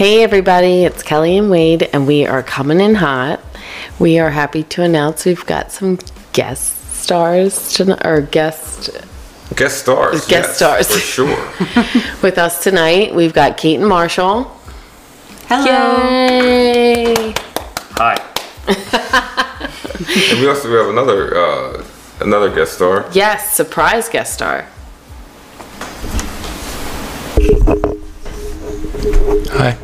Hey everybody, it's Kelly and Wade, and we are coming in hot. We are happy to announce we've got some guest stars tonight, or guest stars for sure. With us tonight. We've got Kate and Marshall. Hello. Yay! Hi. And we also have another guest star. Yes, surprise guest star. Hi.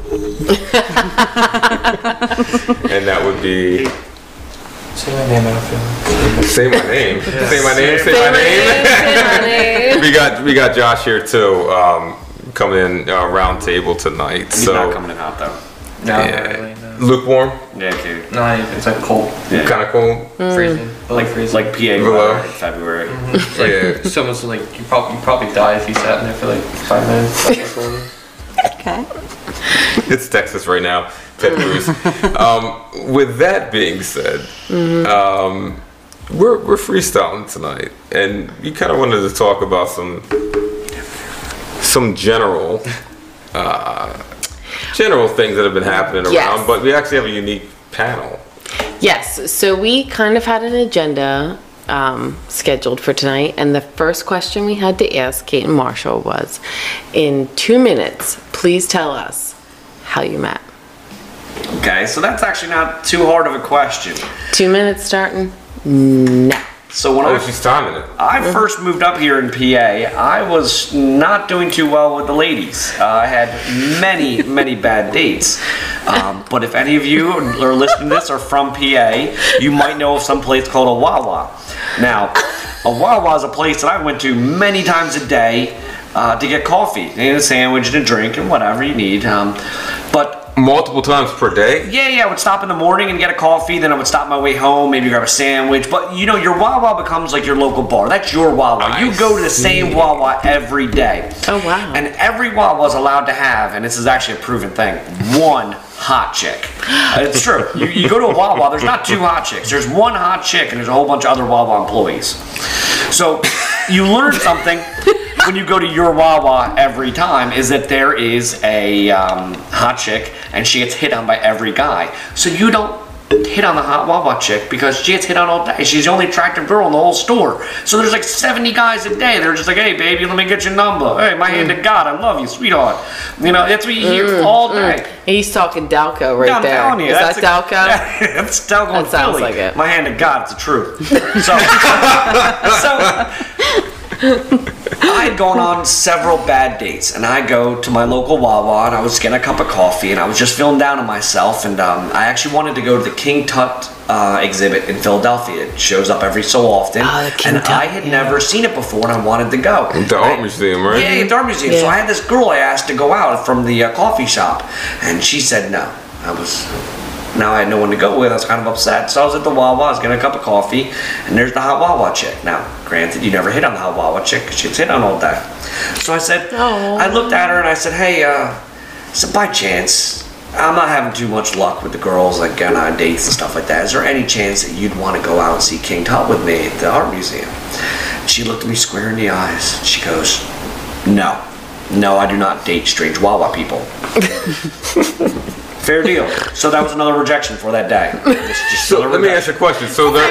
And that would be... Say my name, I don't feel like. Say my name. Yeah. Say my name. Say my name. we got Josh here too, coming in round table tonight. He's not coming in hot though. No, Yeah. not really, no. Lukewarm. Yeah, dude. No, it's like cold. Yeah. Kind of cold. Freezing. It's like PA Below. weather in February. Yeah. It's almost like you probably die if you sat in there for like 5 minutes. Okay. It's Texas right now. Ted Cruz. With that being said, we're freestyling tonight, and we kind of wanted to talk about some general things that have been happening around. Yes. But we actually have a unique panel. Yes, so we kind of had an agenda scheduled for tonight, and the first question we had to ask Kate and Marshall was, in 2 minutes, please tell us how you met. Okay, so that's actually not too hard of a question. 2 minutes starting now. So when She's timing it. I first moved up here in PA, I was not doing too well with the ladies. I had many bad dates. But if any of you are listening to this are from PA, you might know of some place called a Wawa. Now, a Wawa is a place that I went to many times a day to get coffee, and a sandwich and a drink and whatever you need. But Multiple times per day? yeah, I would stop in the morning and get a coffee, then I would stop my way home, maybe grab a sandwich. But you know, your Wawa becomes like your local bar. That's your Wawa. You go to the same Wawa every day. Oh, wow. And every Wawa is allowed to have, and this is actually a proven thing, one hot chick. It's true. You go to a Wawa, there's not two hot chicks. There's one hot chick and there's a whole bunch of other Wawa employees. So you learn something when you go to your Wawa every time, is that there is a hot chick and she gets hit on by every guy. So you don't hit on the hot Wawa chick because she gets hit on all day. She's the only attractive girl in the whole store. So there's like 70 guys a day. They're just like, hey baby, let me get your number. Hey, my hand to God, I love you, sweetheart. You know, that's what you hear all day. He's talking Dalco right I'm there. telling you, Is that Dalco? That's Dalco in That sounds Philly. like it. My hand to God, it's the truth. So I had gone on several bad dates, and I go to my local Wawa, and I was getting a cup of coffee, and I was just feeling down on myself, and I actually wanted to go to the King Tut exhibit in Philadelphia. It shows up every so often, Oh, the King and Tut, I had never seen it before, and I wanted to go. The art museum, right? Yeah, the art museum. Yeah. So I had this girl I asked to go out from the coffee shop, and she said no. Now I had no one to go with. I was kind of upset. So I was at the Wawa, I was getting a cup of coffee, and there's the hot Wawa chick. Now, granted, you never hit on the hot Wawa chick because she gets hit on all day. So I said, I looked at her and I said, hey, so by chance, I'm not having too much luck with the girls, like getting on dates and stuff like that. Is there any chance that you'd want to go out and see King Tut with me at the art museum? She looked at me square in the eyes. She goes, no, I do not date strange Wawa people. Fair deal. So that was another rejection for that day. So let me ask you a question. So there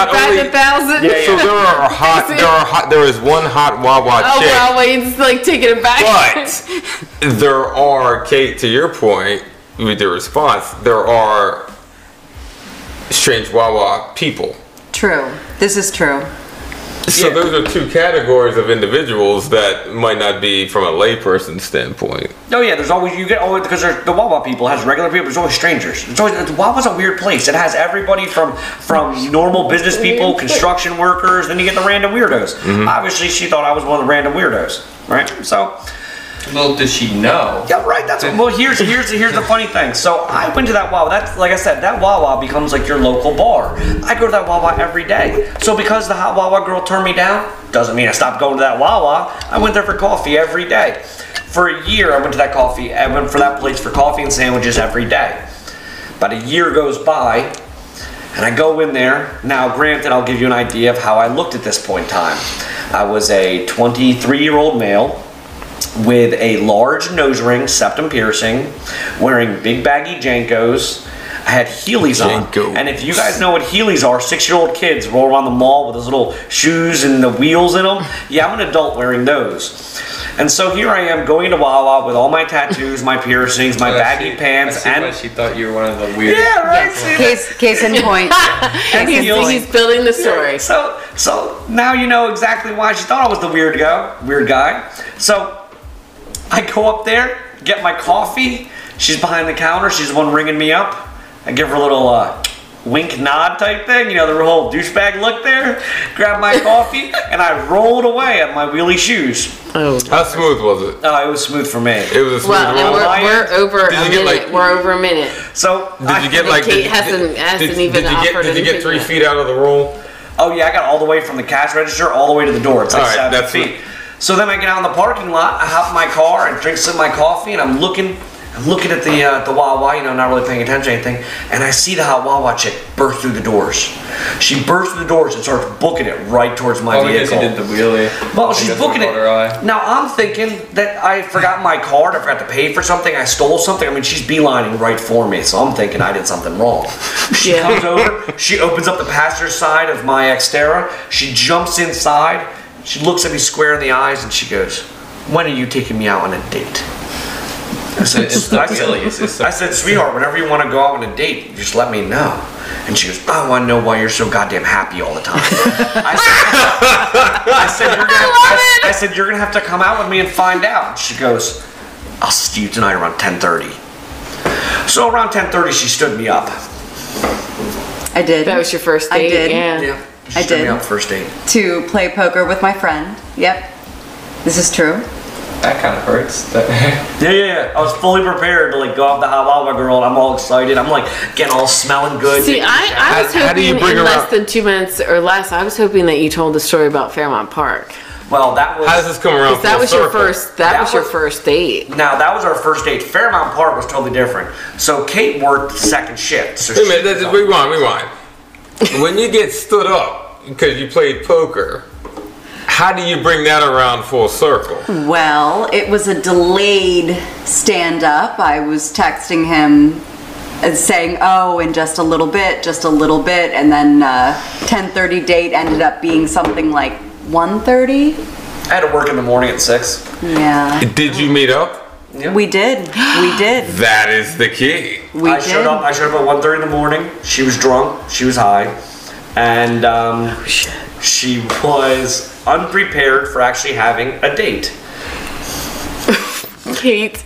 is one hot Wawa chick. Oh, wow, Wade's like taking it back. But there are, Kate, to your point, with your response, there are strange Wawa people. True. This is true. So those are two categories of individuals that might not be from a layperson's standpoint. Oh yeah, there's always because the Wawa people has regular people. There's always strangers. Wawa's a weird place. It has everybody from normal business people, construction workers. Then you get the random weirdos. Obviously, she thought I was one of the random weirdos, right? So. Well, does she know? Yeah, right. Well, here's the funny thing. So I went to that Wawa. That's like I said, that Wawa becomes like your local bar. I go to that Wawa every day. So because the hot Wawa girl turned me down, doesn't mean I stopped going to that Wawa. I went there for coffee every day. For a year, I went to that place for coffee and sandwiches every day. About a year goes by, and I go in there. Now, granted, I'll give you an idea of how I looked at this point in time. I was a 23-year-old male. with a large nose ring, septum piercing, wearing big baggy Jankos. I had Heelys on. Janko. And if you guys know what Heelys are, 6-year-old kids roll around the mall with those little shoes and the wheels in them. Yeah, I'm an adult wearing those. And so here I am going to Wawa with all my tattoos, my piercings, my baggy pants, I see and why she thought you were one of the weird. yeah, right. Yes. See, Case in point. and He's building the story. So now you know exactly why she thought I was the weird guy. So I go up there, get my coffee. She's behind the counter. She's the one ringing me up. I give her a little wink nod type thing, you know, the whole douchebag look there. Grab my coffee and I rolled away on my wheelie shoes. Oh. How smooth was it? Oh, it was smooth for me. It was a smooth Well, and roll. we're over a Did you get, minute. like- We're over a minute. So Did you get like? Kate hasn't even offered Did you anything get 3 yet. feet out of the roll? Oh yeah, I got all the way from the cash register all the way to the door. It's like All right, 7 that's feet. So then I get out in the parking lot, I hop in my car and drink some of my coffee, and I'm looking at the Wawa, you know, not really paying attention to anything, and I see the hot Wawa chick burst through the doors. She burst through the doors and starts booking it right towards my Oh, because vehicle. you did the wheelie. Well, I she's think that's booking what it. caught her eye. Now I'm thinking that I forgot my card, I forgot to pay for something, I stole something. I mean, she's beelining right for me, so I'm thinking I did something wrong. She Yeah. comes over, she opens up the passenger side of my Xterra, she jumps inside, she looks at me square in the eyes, and she goes, "When are you taking me out on a date?" I said, It's the wheelie. It's just I said, "Sweetheart, whenever you want to go out on a date, just let me know." And she goes, "I want to know why you're so goddamn happy all the time." I said, "You're gonna have to come out with me and find out." And she goes, "I'll see you tonight around 10:30." So around 10:30, she stood me up. I did. That was your first I date? did. Yeah. Yeah, she I stood me did. up first date. To play poker with my friend. Yep. This is true. That kind of hurts. Yeah. I was fully prepared to like go off the hot Wawa girl, and I'm all excited. I'm like getting all smelling good. See, I was How do you hoping bring in her less out? than 2 minutes or less, I was hoping that you told the story about Fairmount Park. Well, that was. How does this come around? 'Cause that full was your circle? first, That was your was- first date. Now that was our first date. Fairmount Park was totally different. So Kate worked second shift. So Wait a she minute, was on- rewind. When you get stood up because you played poker, how do you bring that around full circle? Well, it was a delayed stand up. I was texting him saying, "Oh, in just a little bit," and then 10:30 date ended up being something like 1:30. I had to work in the morning at 6. Yeah. Did you meet up? We did. We did. That is the key. We I did. showed up at 1:30 in the morning. She was drunk. She was high, and she was unprepared for actually having a date. Kate.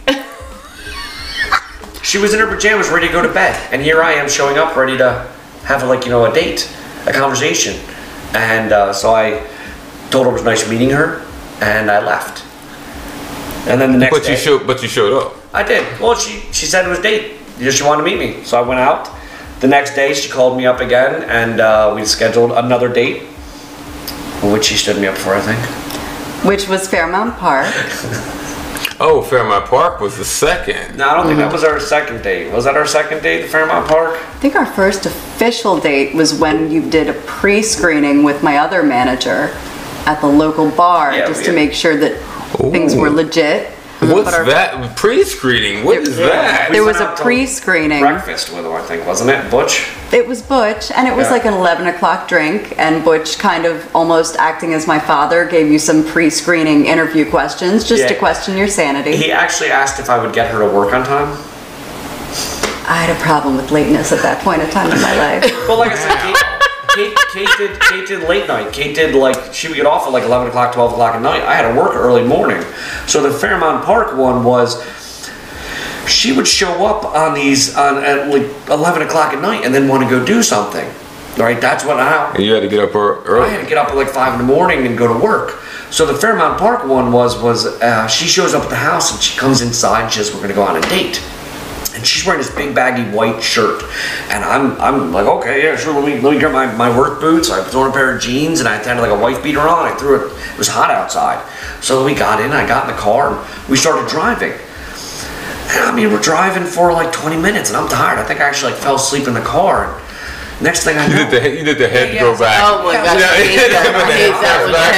She was in her pajamas, ready to go to bed, and here I am showing up, ready to have a date, a conversation, and so I told her it was nice meeting her, and I left. And then the next But day, you showed up. I did. Well, she said it was a date. She wanted to meet me, so I went out. The next day, she called me up again, and we scheduled another date, which she stood me up for, I think. Which was Fairmount Park. Oh, Fairmount Park was the second. No, I don't think that was our second date. Was that our second date, the Fairmount Park? I think our first official date was when you did a pre-screening with my other manager at the local bar, Yeah, just we to had- make sure that things were legit. What's But our- that? Pre-screening? What is that? There was went a out to pre-screening. Breakfast with him, I think, wasn't it? Butch? It was Butch, and it was Yeah. like an 11 o'clock drink, and Butch, kind of almost acting as my father, gave you some pre-screening interview questions just to Yeah. question your sanity. He actually asked if I would get her to work on time. I had a problem with lateness at that point in time in my life. Well, like I said, Kate did late night. Kate did she would get off at 11 o'clock, 12 o'clock at night. I had to work early morning. So the Fairmount Park one was, she would show up at 11 o'clock at night and then want to go do something. Right? That's what And you had to get up I early. had to get up at 5 in the morning and go to work. So the Fairmount Park one was she shows up at the house and she comes inside and she says, "We're going to go on a date." And she's wearing this big baggy white shirt, and I'm like, okay, yeah, sure. Let me get my work boots. I threw on a pair of jeans, and I had a wife beater on. I threw it. It was hot outside, so we got in. I got in the car, and we started driving. And I mean, we're driving for 20 minutes, and I'm tired. I think I actually fell asleep in the car. And next thing I know, You did the head Yeah, go yeah. back. Oh my gosh, I hate that. I hate that when Back Peg when you goes got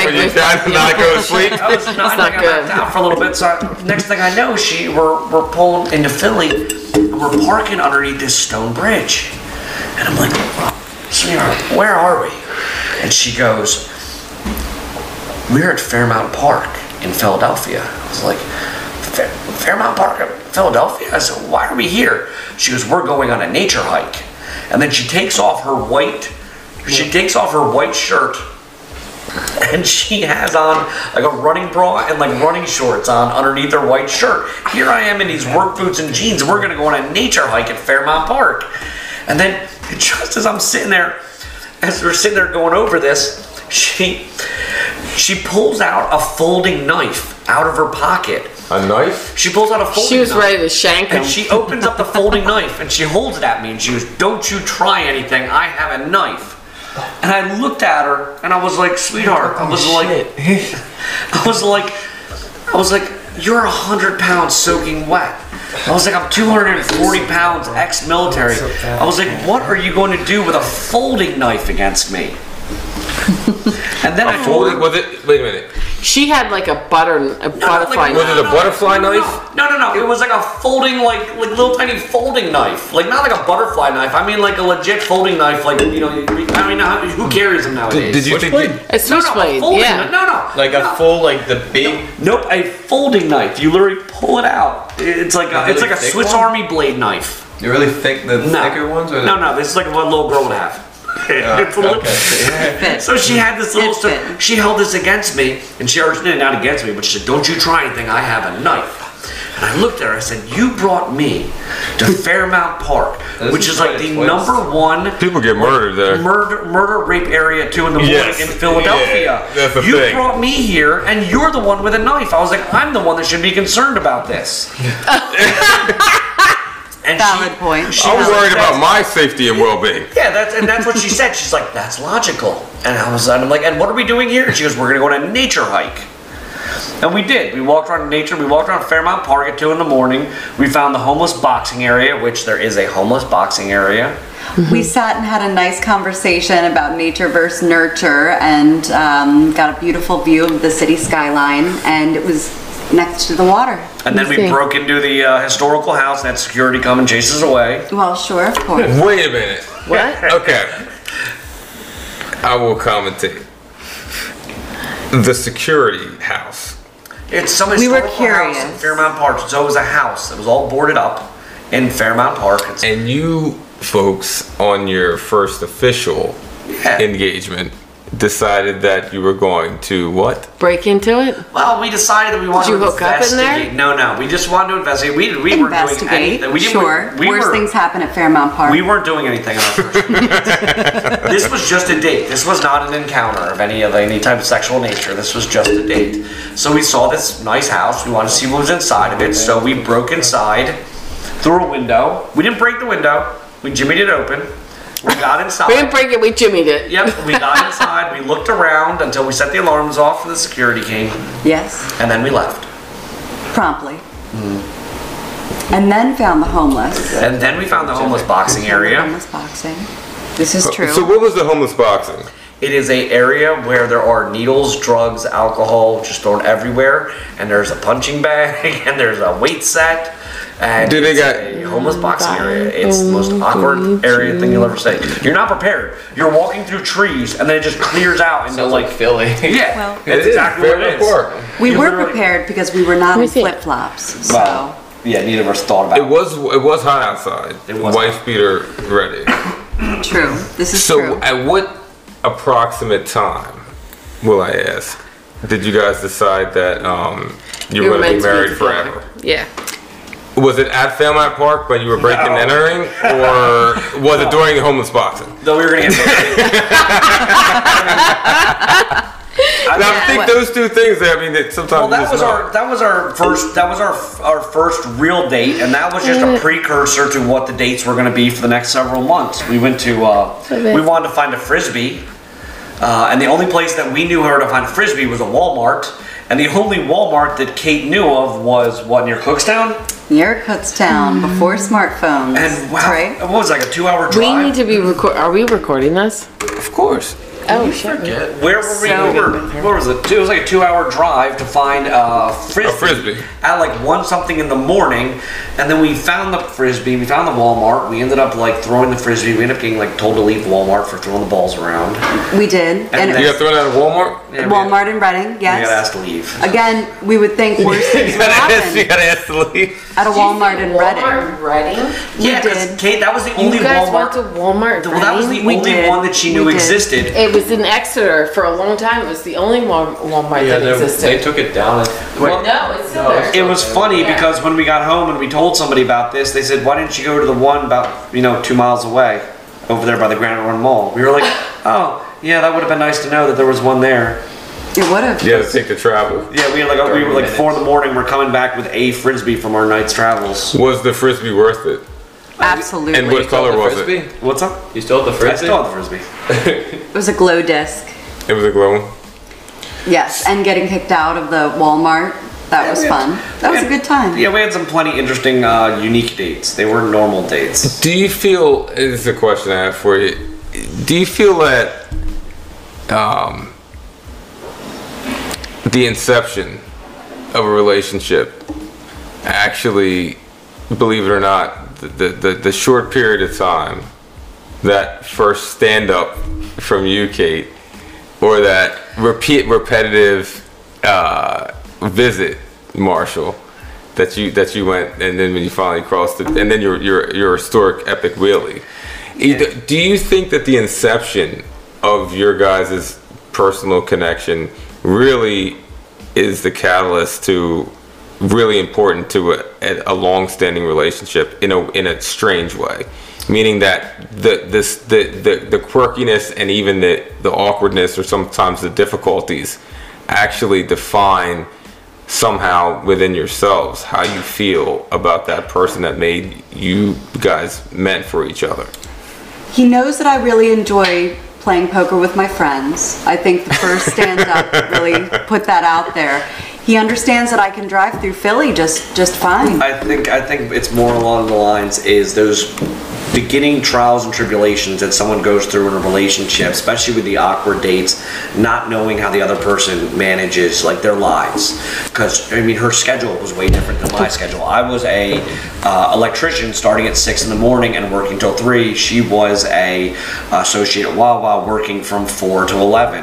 not go to sleep. I was not not I good. knocked out for a little bit. So next thing I know, we're pulling into Philly, and we're parking underneath this stone bridge, and I'm like, sweetheart, where are we? And she goes, we're at Fairmount Park in Philadelphia. I was like, Fairmount Park in Philadelphia? I said, why are we here? She goes, we're going on a nature hike. And then she takes off her white shirt, and she has on like a running bra and like running shorts on underneath her white shirt. Here I am in these work boots and jeans, and we're gonna go on a nature hike at Fairmount Park. And then just as I'm sitting there, as we're sitting there going over this, she pulls out a folding knife out of her pocket. A knife? She pulls out a folding knife. She was ready to shank him. And she opens up the folding knife and she holds it at me and she goes, don't you try anything, I have a knife. And I looked at her and I was like, sweetheart, I was like, you're 100 pounds soaking wet. I was like, I'm 240 pounds ex-military. I was like, what are you going to do with a folding knife against me? And then I told her, Was it? Wait a minute. She had like a butterfly Was it a butterfly knife? No. It was like a folding, like little tiny folding knife. Like not like a butterfly knife. I mean like a legit folding knife. Like, you know, I mean, who carries them nowadays? Did you think? A switchblade, yeah. No. Like a full, like the big. Nope, a folding knife. You literally pull it out. It's like a, it's like a thick Swiss one? Army blade knife. You're really thick, the No. thicker ones? Or No, this is like what a little girl would have. It's a little, Fit. so she had this little It stuff. fit. She held this against me, and she urged it not against me, but she said, "Don't you try anything. I have a knife." And I looked at her. I said, "You brought me to Fairmount Park, This which is is like quite a the twist. number one People get murdered there. murder rape area at 2 in the morning Yes. in Philadelphia. Yeah, that's the you thing. brought me here, and you're the one with a knife." I was like, "I'm the one that should be concerned about this." And Valid point. I'm worried about my safety and well-being. Yeah, that's what she said. She's like, "That's logical." And I'm like, "And what are we doing here?" And she goes, "We're gonna go on a nature hike." And we did. We walked around nature. We walked around Fairmount Park at 2 in the morning. We found the homeless boxing area, which there is a homeless boxing area. We sat and had a nice conversation about nature versus nurture, and got a beautiful view of the city skyline, and it was next to the water. And then we Okay. broke into the historical house and had security come and chase us away. Well, sure, of course. Wait a minute. What? Okay. I will commentate. The security house. It's some We were historical house in curious. Fairmount Park. So it was a house. It was all boarded up in Fairmount Park. It's, And you folks, on your first official yeah. engagement, decided that you were going to what? Break into it? Well, we decided that we wanted you to hook up in there? investigate. No, we just wanted to investigate. We weren't doing Investigate. anything. We didn't, Sure. we Worst were, things happen at Fairmount Park. We weren't doing anything on our first date. This was just a date. This was not an encounter of any type of sexual nature. This was just a date. So we saw this nice house. We wanted to see what was inside of it. So we broke inside through a window. We didn't break the window. We jimmied it open. We got inside. We didn't break it, we jimmied it. Yep, we got inside. We looked around until we set the alarms off and the security came, Yes, and then we left. promptly. And then found the homeless. And then we found the homeless boxing area. Homeless boxing. This is true. So what was the homeless boxing? It is a area where there are needles, drugs, alcohol just thrown everywhere, and there's a punching bag, and there's a weight set, and Do they it's got- a homeless boxing area. It's the most awkward area thing you'll ever see. You're not prepared. You're walking through trees, and then it just clears out into Sounds like Philly. yeah, Well- that's exactly what it is. Fairmount Park. we you were literally- prepared because we were not me in see. flip-flops. So Well, yeah, neither of us thought about It was hot outside. It was Wife beater ready. true. This is So true. at what approximate time, will I ask, did you guys decide that you were going to be married forever? Yeah. Was it at Fairmount Park when you were breaking and entering, or was it during the homeless boxing? Though we were gonna get married. Now, I think those two things. I mean, that sometimes Well, you just know. that was our first real date, and that was just a precursor to what the dates were going to be for the next several months. We went to we wanted to find a Frisbee, and the only place that we knew how to find a Frisbee was a Walmart, and the only Walmart that Kate knew of was what, near Cookstown, Near Kutztown, before smartphones. and wow, That's right. what was it, like a 2-hour drive? We need to be are we recording this? Of course. Oh, shit. Where were we? So- What was it? It was like a 2-hour drive to find a frisbee. At like 1 something in the morning, and then we found the frisbee. We found the Walmart. We ended up like throwing the frisbee. We ended up getting like told to leave Walmart for throwing the balls around. We did. And You got thrown out of Walmart? Yeah, Walmart in Reading, We got yes. asked to leave. Again, we would think worse things would You happen gotta ask to leave. at a Walmart in Reading. Walmart Reading? Yeah, did. because Kate, that was the only You guys Walmart. went to Walmart Well, that was the Reading? We only did. one that she knew We did. existed. It was in Exeter for a long time. It was the only Walmart Yeah, that they existed. took it down. Well, no, it's still there. It was funny Yeah. because when we got home and we told somebody about this, they said, "Why didn't you go to the one about 2 miles away, over there by the Granite Run Mall?" We were like, "Oh, yeah, that would have been nice to know that there was one there." It would have. You had to take the travel. Yeah, we were like 4 in the morning. We're coming back with a frisbee from our night's travels. Was the frisbee worth it? Absolutely. And what color was it? Frisbee? What's up? You still have the I frisbee? still have the frisbee. It was a glow disc. It was a glow one. Yes, and getting kicked out of the Walmart. That was fun. That was a good time. Yeah, we had some plenty interesting, unique dates. They weren't normal dates. Do you feel, this is a question I have for you, do you feel that the inception of a relationship actually, believe it or not, the short period of time, that first stand-up from you, Kate, or that repetitive visit, Marshall, that you went, and then when you finally crossed it, and then your historic epic wheelie. Do you think that the inception of your guys' personal connection really is the catalyst to really important to a long-standing relationship in a strange way? Meaning that the quirkiness and even the awkwardness or sometimes the difficulties actually define somehow within yourselves how you feel about that person that made you guys meant for each other. He knows that I really enjoy playing poker with my friends. I think the first stand-up really put that out there. He understands that I can drive through Philly just fine. I think it's more along the lines is those beginning trials and tribulations that someone goes through in a relationship, especially with the awkward dates, not knowing how the other person manages like their lives. Because I mean, her schedule was way different than my schedule. I was a electrician starting at 6 in the morning and working till 3. She was a associate at Wawa working from 4 to 11.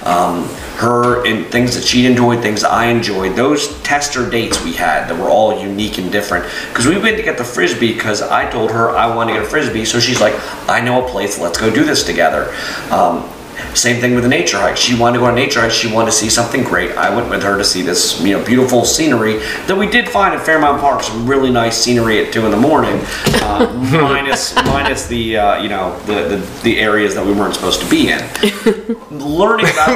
Her in things that she enjoyed, things I enjoyed, those tester dates we had that were all unique and different. Because we went to get the frisbee because I told her I wanted to get a frisbee, so she's like, I know a place, let's go do this together. Same thing with the nature hike. She wanted to go on a nature hike. She wanted to see something great. I went with her to see this, beautiful scenery that we did find at Fairmount Park. Some really nice scenery at 2 in the morning, minus the the areas that we weren't supposed to be in. Learning about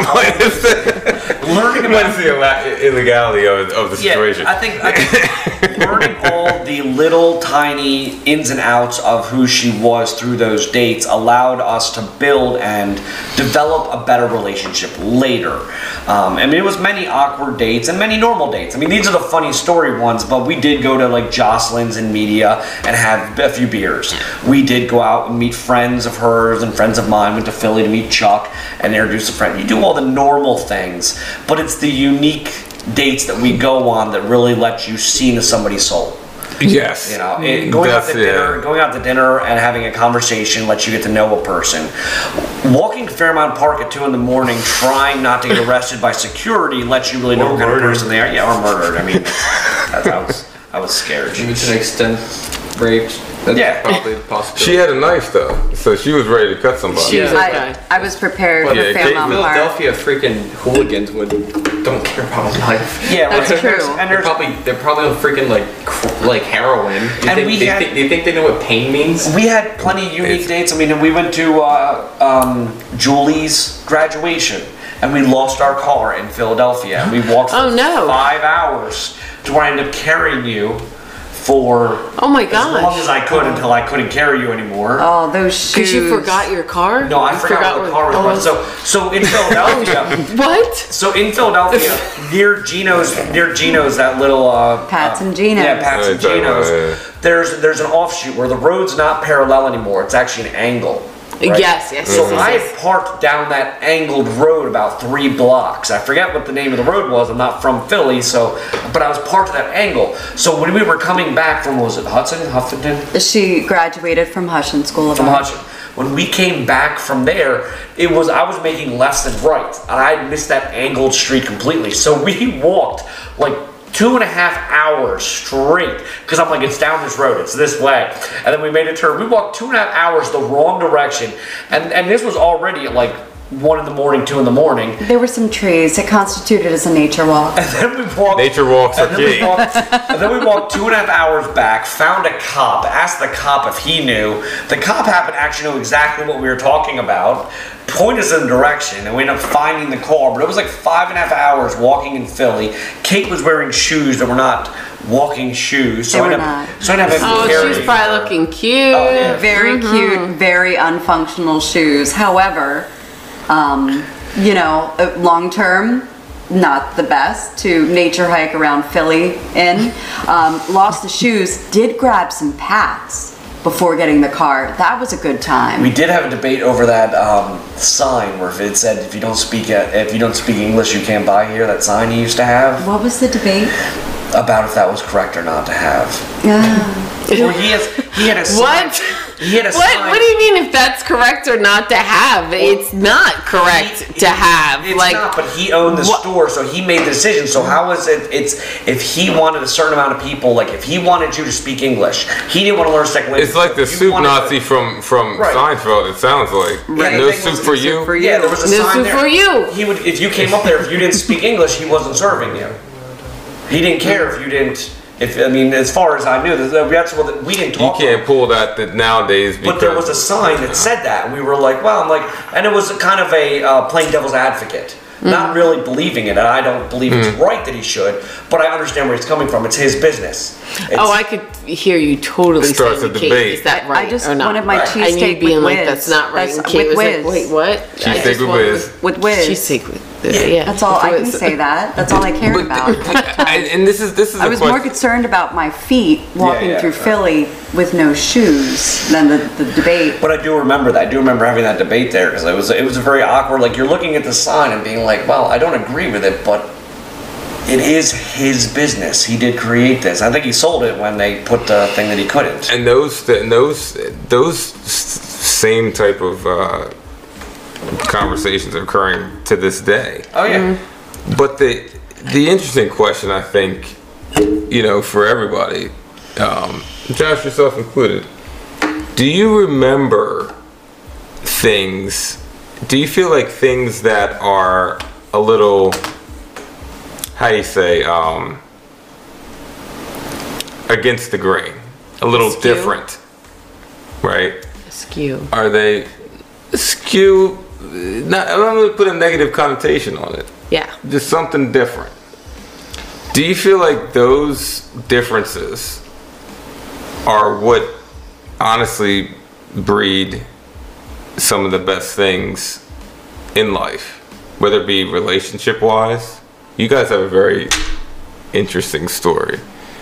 the illegality of the situation. Yeah, I think learning all the little tiny ins and outs of who she was through those dates allowed us to build and develop a better relationship later. I mean, it was many awkward dates and many normal dates. I mean, these are the funny story ones, but we did go to like Jocelyn's in Media and have a few beers. We did go out and meet friends of hers and friends of mine. Went to Philly to meet Chuck and introduce a friend. You do all the normal things, but it's the unique dates that we go on that really let you see into somebody's soul. Yes. Going out to dinner and having a conversation lets you get to know a person. Walking Fairmount Park at 2 in the morning, trying not to get arrested by security, lets you really know what kind of person they are. Yeah, or murdered. I mean, I was scared. Maybe to an extent, raped. That's probably a possibility. She had a knife though, so she was ready to cut somebody. She was okay. I was prepared But for yeah, Fairmount Park. Philadelphia freaking hooligans don't care about life. Yeah, That's like, true. And They're there's probably on freaking like heroin. Do you think they know what pain means? we had plenty of unique dates. I mean, we went to Julie's graduation, and we lost our car in Philadelphia, and we walked for 5 hours to where I ended up carrying you for Oh my as long gosh. as I could until I couldn't carry you anymore. Oh, those shoes. Because you forgot your car? No, I You forgot what the car was. So in Philadelphia, What? so in Philadelphia, near Gino's, that little Pat's and Gino's. Yeah, Pat's and Yeah, Gino's. yeah. There's an offshoot where the road's not parallel anymore. It's actually an angle. right? Yes. So I had parked down that angled road about 3 blocks. I forget what the name of the road was. I'm not from Philly, but I was parked at that angle. So when we were coming back from, was it Huffington? She graduated from Hushin School of From Art. Hutchin. When we came back from there, I was making left and right, and I had missed that angled street completely. So we walked like 2.5 hours straight, because I'm like, it's down this road, it's this way. And then we made a turn. We walked 2.5 hours the wrong direction, and this was already at like 1 in the morning, 2 in the morning. There were some trees. It constituted as a nature walk. And then we walked. Nature walks are key. And then we walked 2.5 hours back, found a cop, asked the cop if he knew. The cop happened to actually know exactly what we were talking about, point us in the direction, and we ended up finding the car. But it was like 5.5 hours walking in Philly. Kate was wearing shoes that were not walking shoes. So They were I ended not. up, so I ended up Oh, carrying she's probably her. looking cute. Oh, yeah. Very cute, very unfunctional shoes. However, long term, not the best to nature hike around Philly in. Lost the shoes, did grab some packs before getting the car. That was a good time. We did have a debate over that sign where it said if you don't speak English you can't buy here. That sign he used to have What was the debate? about if that was correct or not to have. Well, he had a sign. What? He had a What? sign. What do you mean if that's correct or not to have? It's not correct to have. It's like, not, but he owned the store, so he made the decision. So how is it? It's if he wanted a certain amount of people, like if he wanted you to speak English, he didn't want to learn a second language. It's like the You soup wanted Nazi to- from Right. Seinfeld. It sounds like Right. no Anything soup was- for you. Yeah, there was a No sign soup there. for you. He would, if you came up there, if you didn't speak English, he wasn't serving you. He didn't care if you didn't. As far as I knew, that's what we didn't You talk. can't pull that nowadays because But there was a sign that said that, and we were like, well, and it was kind of a playing devil's advocate. Not really believing it, and I don't believe it's right that he should, but I understand where he's coming from. It's his business. I could hear you totally Starts saying a to Kate, debate. is that right I just or not? wanted my Right. cheesesteak And you being with like, whiz. that's not right. That's And Kate with was like, whiz. wait, what? Cheesesteak I just with want whiz. With whiz. Cheesesteak with, yeah. That's all I can With whiz. say. That's all I cared about. and this is I was more concerned about my feet walking yeah, through right. Philly with no shoes than the debate. But I do remember that. I do remember having that debate there because it was a very awkward. Like you're looking at the sign and being like, "Well, I don't agree with it, but it is his business. He did create this. I think he sold it when they put the thing that he couldn't." And those same type of conversations are occurring to this day. Oh yeah. But the interesting question, I think, for everybody, Josh, yourself included, do you remember things? Do you feel like things that are a little, how do you say, against the grain, a little Askew? different, right? Skew. Are they skew? Not, I'm not going to put a negative connotation on it. Yeah. Just something different. Do you feel like those differences are what honestly breed some of the best things in life, whether it be relationship wise? You guys have a very interesting story.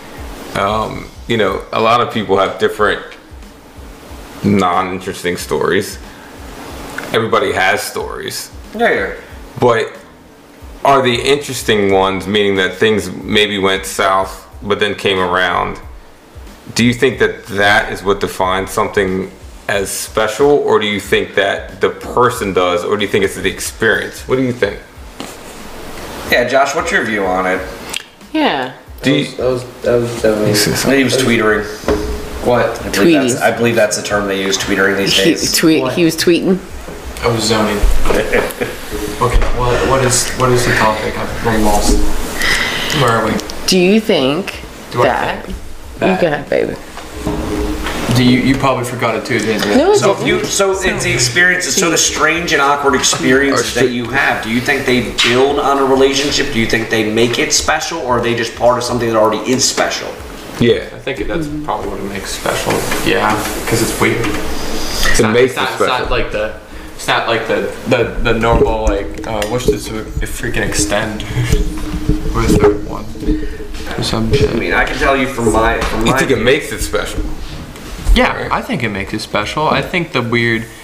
A lot of people have different non-interesting stories. Everybody has stories. Yeah. But are the interesting ones, meaning that things maybe went south but then came around, do you think that is what defines something as special, or do you think that the person does, or do you think it's the experience? What do you think? Yeah, Josh, what's your view on it? Yeah. That was definitely. He was tweetering. What? Tweeting. I believe that's the term they use, tweetering these He, days. he was tweeting. I was zoning. Okay, what is the topic? I'm lost. Where are we? Do you think Do I that? think You that? go ahead, baby. You probably forgot it too, didn't you? No, I So didn't. it's the experiences, so the strange and awkward experiences that you have, do you think they build on a relationship? Do you think they make it special, or are they just part of something that already is special? Yeah. I think that's probably what it makes special. Yeah, because it's weird. It makes it It's special. not like the. It's not like the normal what's this? If freaking extend. Where's the third one? Or some I shit. mean, I can tell you from my You think it makes it special? Yeah, I think it makes it special. I think the weird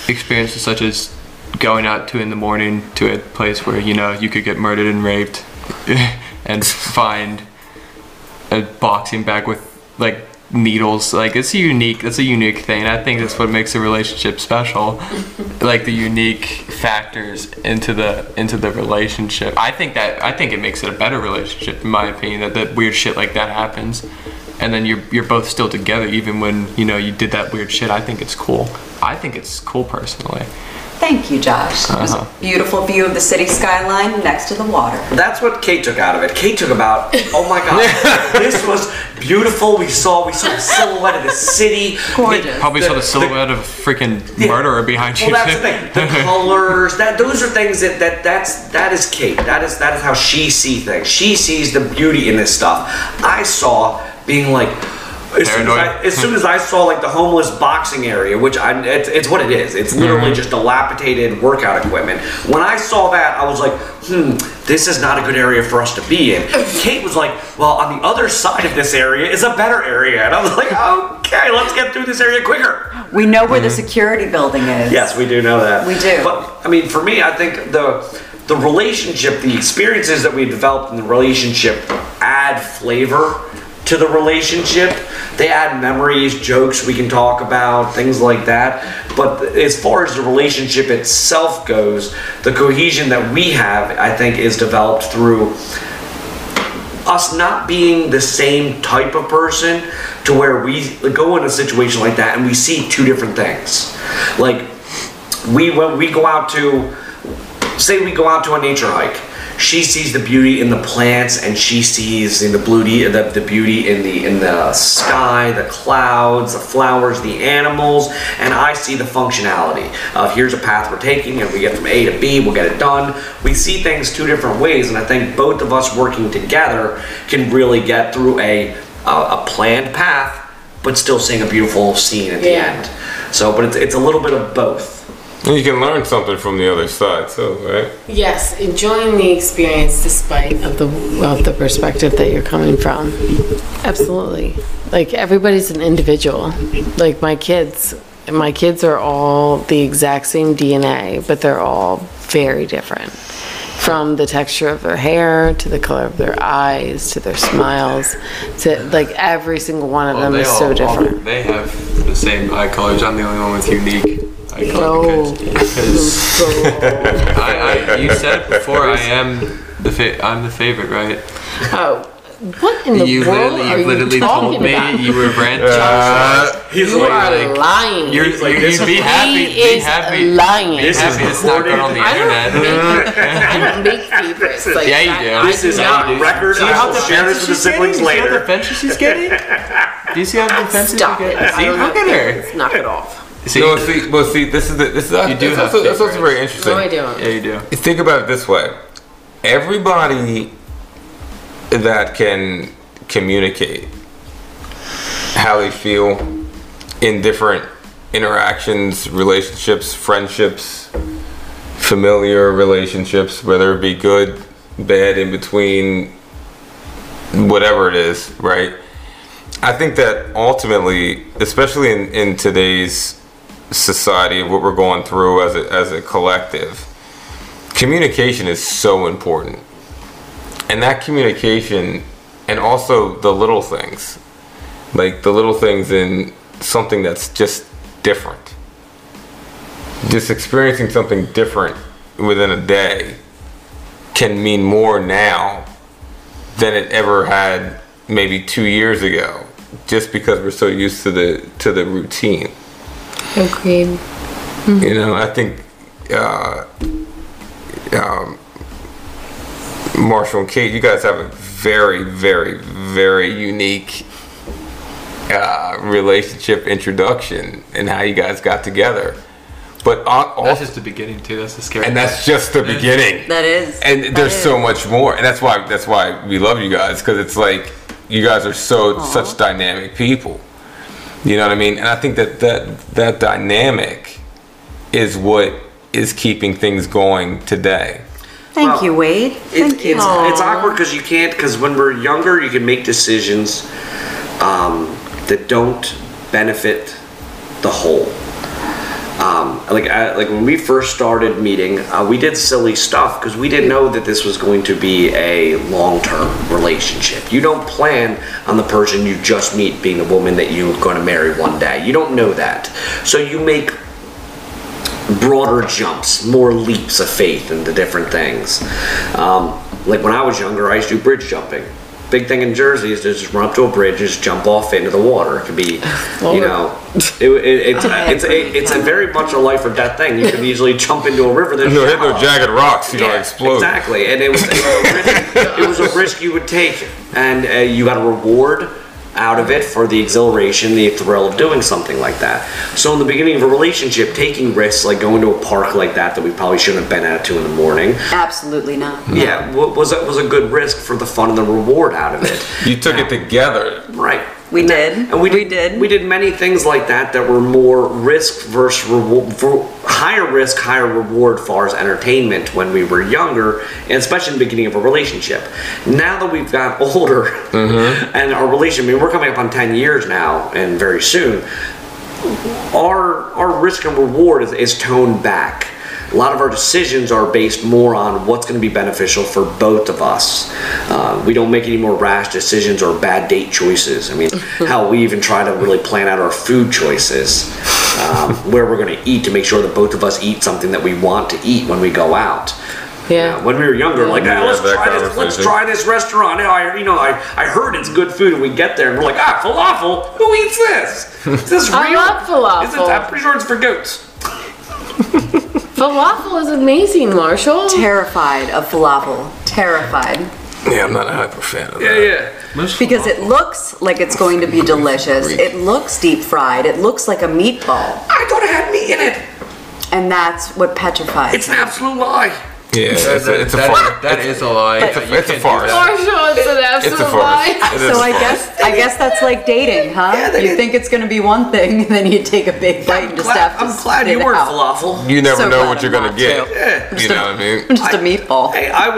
experiences such as going out 2 in the morning to a place where you could get murdered and raped and find a boxing bag with like needles. Like that's a unique thing, and I think that's what makes a relationship special. Like the unique factors into the relationship. I think it makes it a better relationship, in my opinion, that weird shit like that happens, and then you're both still together even when you did that weird shit. I think it's cool. I think it's cool personally. Thank you, Josh. It was a beautiful view of the city skyline next to the water. That's what Kate took out of it. Kate took about, oh my God, this was beautiful. We saw the silhouette of the city. Gorgeous. Probably saw the silhouette of a freaking murderer behind you. Well, that's the thing. The colors. Those are things that is Kate. That is how she sees things. She sees the beauty in this stuff. I saw being like. As soon as I saw like the homeless boxing area, which it's what it is. It's literally just dilapidated workout equipment. When I saw that, I was like, this is not a good area for us to be in. Kate was like, well, on the other side of this area is a better area. And I was like, okay, let's get through this area quicker. We know where the security building is. Yes, we do know that. We do. But I mean, for me, I think the relationship, the experiences that we developed in the relationship add flavor to the relationship. They add memories, jokes we can talk about, things like that. But as far as the relationship itself goes, the cohesion that we have, I think, is developed through us not being the same type of person, to where we go in a situation like that and we see two different things. Like when we go out to, say we go out to a nature hike, she sees the beauty in the plants, and she sees the beauty in the sky, the clouds, the flowers, the animals, and I see the functionality of here's a path we're taking, and we get from A to B, we'll get it done. We see things two different ways, and I think both of us working together can really get through a planned path, but still seeing a beautiful scene at the end. So, but it's a little bit of both. And you can learn something from the other side, so right? Yes, enjoying the experience despite of the perspective that you're coming from. Absolutely. Like everybody's an individual. Like my kids are all the exact same DNA, but they're all very different. From the texture of their hair, to the color of their eyes, to their smiles, to like every single one of them is so different. They have the same eye colors. I'm the only one with unique. No. Because you said it before. I'm the favorite, right? Oh, what in the world are you talking told me about? You were ranting. You are lying. You'd be happy. He is lying. Be happy it's not going on the internet. I don't make favorites. Like yeah, you do. This is on record. I will share this with the siblings later. Do you see how defensive she's getting? Do you see how defensive she's getting? See, look at her. Knock it off. See, this is also very interesting. No, I don't. Yeah, you do. Think about it this way: everybody that can communicate how they feel in different interactions, relationships, friendships, familiar relationships, whether it be good, bad, in between, whatever it is, right? I think that ultimately, especially in today's society, what we're going through as a collective, communication is so important. And that communication, and also the little things, like the little things in something that's just different. Just experiencing something different within a day can mean more now than it ever had maybe 2 years ago, just because we're so used to the routine. Agreed. Mm-hmm. You know, I think Marshall and Kate, you guys have a very, very, very unique relationship introduction and how you guys got together. But that's just the beginning too. That's the scary. And that's just the beginning. That is. And there's so much more, and that's why we love you guys, because it's like you guys are such dynamic people. You know what I mean? And I think that dynamic is what is keeping things going today. Thank you, Wade. Thank you. It's awkward because when we're younger, you can make decisions that don't benefit the whole. Like when we first started meeting, we did silly stuff because we didn't know that this was going to be a long-term relationship. You don't plan on the person you just meet being the woman that you're going to marry one day. You don't know that. So you make broader jumps, more leaps of faith into different things. Like when I was younger, I used to do bridge jumping. Big thing in Jersey is to just run up to a bridge and just jump off into the water. It could be, you know, it's a very much a life or death thing. You can easily jump into a river. Hit no jagged rocks, you know, explode. Exactly, and it was a risk you would take, and you got a reward out of it for the exhilaration, the thrill of doing something like that. So in the beginning of a relationship, taking risks like going to a park like that we probably shouldn't have been at 2 in the morning. Absolutely not. Yeah, was a good risk for the fun and the reward out of it. You took it together. Right. We did. And we did many things like that were more risk versus reward, higher risk, higher reward far as entertainment when we were younger, and especially in the beginning of a relationship. Now that we've got older and our relationship, I mean, we're coming up on 10 years now and very soon, our risk and reward is toned back. A lot of our decisions are based more on what's going to be beneficial for both of us. We don't make any more rash decisions or bad date choices. I mean, hell, we even try to really plan out our food choices, where we're going to eat to make sure that both of us eat something that we want to eat when we go out. Yeah. When we were younger, like, hey, let's try this restaurant. I heard it's good food, and we get there and we're like, falafel? Who eats this? Is this real? I love falafel. I'm pretty sure it's for goats. Falafel is amazing, Marshall. Terrified of falafel. Terrified. Yeah, I'm not a hyper fan of that. Yeah. Because it looks like it's going to be delicious. It looks deep fried. It looks like a meatball. I thought it had meat in it. And that's what petrifies. It's an absolute lie. Yeah, it's a farce. That is a lie. It's a farce. Marshall, it's an absolute lie. So I guess that's like dating, huh? Yeah, you think it's going to be one thing, and then you take a big bite and just have to I'm glad you spit weren't out. falafel. You never So know glad what you're I'm gonna not, get. too. Yeah. You know what I mean? Just a meatball. Hey, I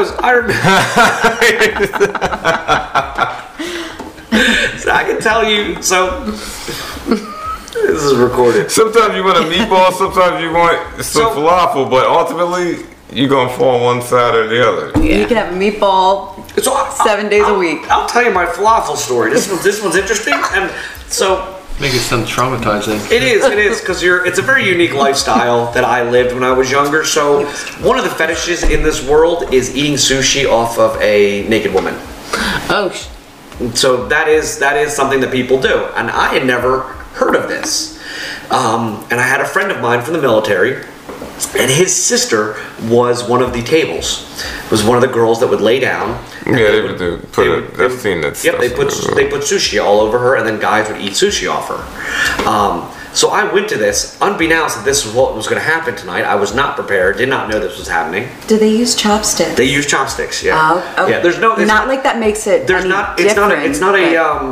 remember. So I can tell you. So this is recorded. Sometimes you want a meatball, sometimes you want some falafel, but ultimately you're gonna fall on one side or the other. You can have a meatball 7 days a week. I'll tell you my falafel story. This one's interesting, and so. Make it sound traumatizing. It is, because it's a very unique lifestyle that I lived when I was younger. So one of the fetishes in this world is eating sushi off of a naked woman. Oh, So that is something that people do, and I had never heard of this. And I had a friend of mine from the military, and his sister was one of the tables. Was one of the girls that would lay down. Yeah, they would put I've seen that Yep, stuff. they put sushi all over her, and then guys would eat sushi off her. So I went to this, unbeknownst that this was what was going to happen tonight. I was not prepared, did not know this was happening. Do they use chopsticks? They use chopsticks, yeah. Oh, Yeah, there's not like that makes it There's any not. different. It's not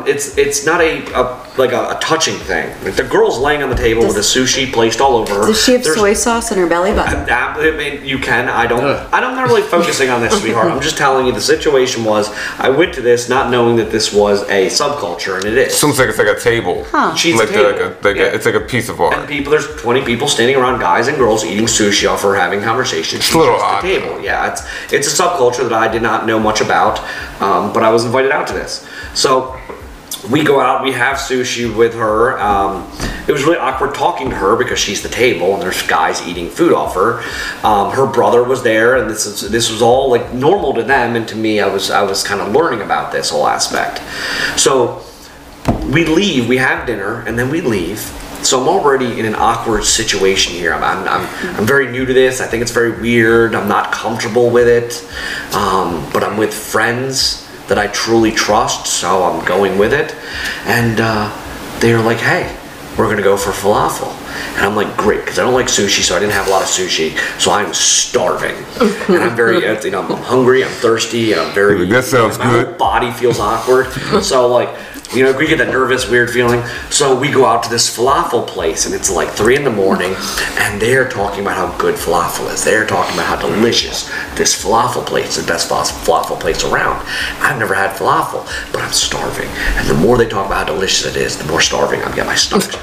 a touching thing. Like the girl's laying on the table with the sushi placed all over her. Does she have soy sauce in her belly button? I mean, you can. I'm not really focusing on this, sweetheart. I'm just telling you the situation was. I went to this not knowing that this was a subculture, and it is. Seems like it's like a table. She's Like a table. it's like a piece of art. And there's 20 people standing around, guys and girls eating sushi off her, having conversations. It's a little She's at odd. the table. Yeah, it's a subculture that I did not know much about, but I was invited out to this. So we go out, we have sushi with her. It was really awkward talking to her because she's the table and there's guys eating food off her. Her brother was there, and this was all like normal to them, and to me, I was kind of learning about this whole aspect. So we leave, we have dinner, and then we leave. So I'm already in an awkward situation here. I'm very new to this. I think it's very weird. I'm not comfortable with it, but I'm with friends that I truly trust, so I'm going with it. And they're like, "Hey, we're gonna go for falafel," and I'm like, "Great," because I don't like sushi, so I didn't have a lot of sushi, so I'm starving, and I'm very, I'm hungry, I'm thirsty, and I'm very. That sounds my good. whole body feels awkward, so like. We get that nervous, weird feeling. So we go out to this falafel place, and it's like 3 in the morning, and they're talking about how good falafel is. They're talking about how delicious this falafel place is, the best falafel place around. I've never had falafel, but I'm starving. And the more they talk about how delicious it is, the more starving I'm getting. My stomach's hurting.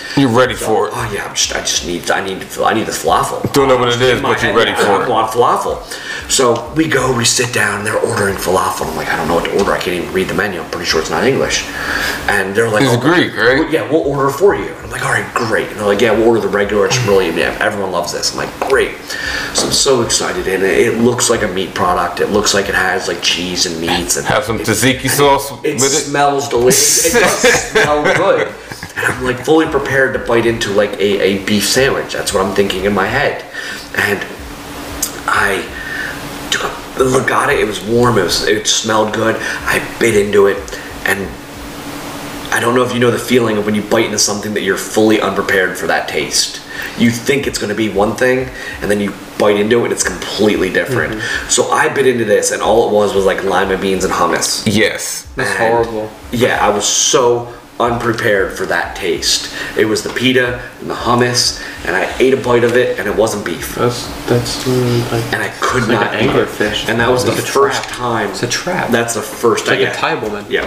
You're ready for it. Oh yeah, I need the falafel. Don't know what it is, but you're ready for I it. want falafel. So we sit down, and they're ordering falafel. I'm like, I don't know what to order. I can't even read the menu. I'm pretty sure it's not English. And they're like, It's Greek, right? well, yeah, we'll order for you. And I'm like, all right, great. And they're like, yeah, we'll order the regular. It's really, yeah, everyone loves this. I'm like, great. So I'm so excited, and it looks like a meat product. It looks like it has like cheese and meats and Have some tzatziki sauce it with it. smells delicious. It does smell good. And I'm like fully prepared to bite into like a beef sandwich. That's what I'm thinking in my head. And I got it. It was warm. It smelled good. I bit into it, and I don't know if you know the feeling of when you bite into something that you're fully unprepared for that taste. You think it's going to be one thing, and then you bite into it, and it's completely different. So I bit into this, and all it was like lima beans and hummus. Yes. That's And, horrible. Yeah, I was so unprepared for that taste. It was the pita and the hummus, and I ate a bite of it, and it wasn't beef. That's like And I could it's not like an eat it. anglerfish. And that was the It's a first trap. time. It's a trap. That's the first It's like time. a Tybleman. Yeah.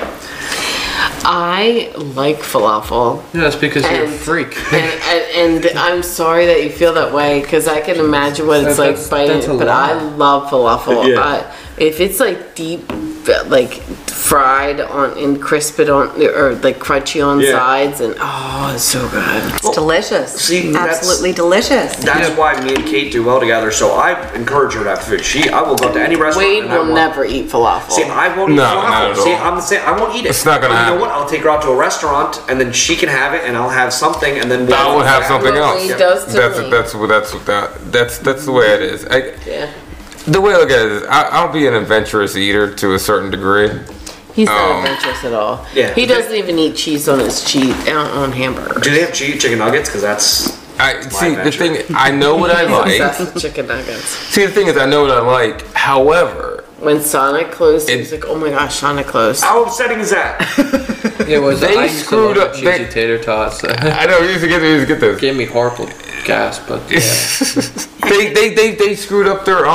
I like falafel. Yeah, that's because you're a And- freak. And I'm sorry that you feel that way because I can imagine what it's like That's biting. a But lie. I love falafel. Yeah. If it's like deep, like fried on and crisped on or like crunchy on Yeah. sides, and oh, it's so good. It's delicious. see, that's- Absolutely delicious. That's why me and Kate do well together. So I encourage her to have food. I will go to any restaurant. Wade and I will want- never eat falafel. See, I won't eat No, falafel. not at See, all. I'm the same. I won't eat it. It's not gonna But happen. You know what? I'll take her out to a restaurant, and then she can have it, and I'll have something, and then I would have something What else. Wade does to me. That's the way it is. Yeah. The way I look at it is, I'll be an adventurous eater to a certain degree. He's not adventurous at all. Yeah. He doesn't even eat cheese on his on hamburgers. Do they have chicken nuggets? Because that's See, the adventure. thing, I know what I like. That's the chicken nuggets. See, the thing is, I know what I like. However, When Sonic closed, he was like, "Oh my gosh, Sonic closed." how upsetting is that? Yeah, was They I used to screwed love up- cheesy they- tater tots. I know we used to get this. Gave me horrible gas, but yeah. They screwed up their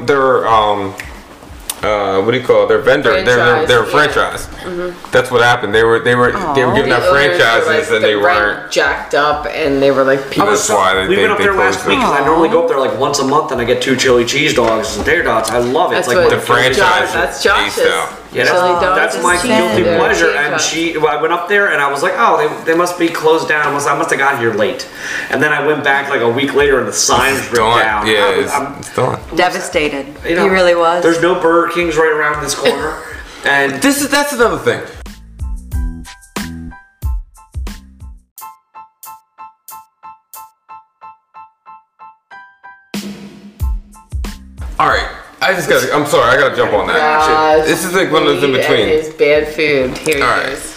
what do you call it? Their vendor, their Franchise, franchise. That's what happened. They were giving out The owners were, franchises like, and they the rent weren't. jacked up, and they were like, people. That's why we went up there last closed week it. because I normally go up there like once a month and I get 2 chili cheese dogs and tater tots. I love it. That's it's like what the franchise That's Josh's. aced out. Yeah, Chili dogs that's is my cheese. guilty They're pleasure. cheese And dogs. I went up there and I was like, oh, they must be closed down. I must have got here late. And then I went back like a week later and the sign was ripped Done. down. Yeah, it's done. Devastated. You know, He really was. There's no Burger Kings right around this corner. And That's another thing. All right, I'm sorry, I gotta jump on that. Gosh, This is like one of those in Wade and between. his bad food. Here he All right. goes.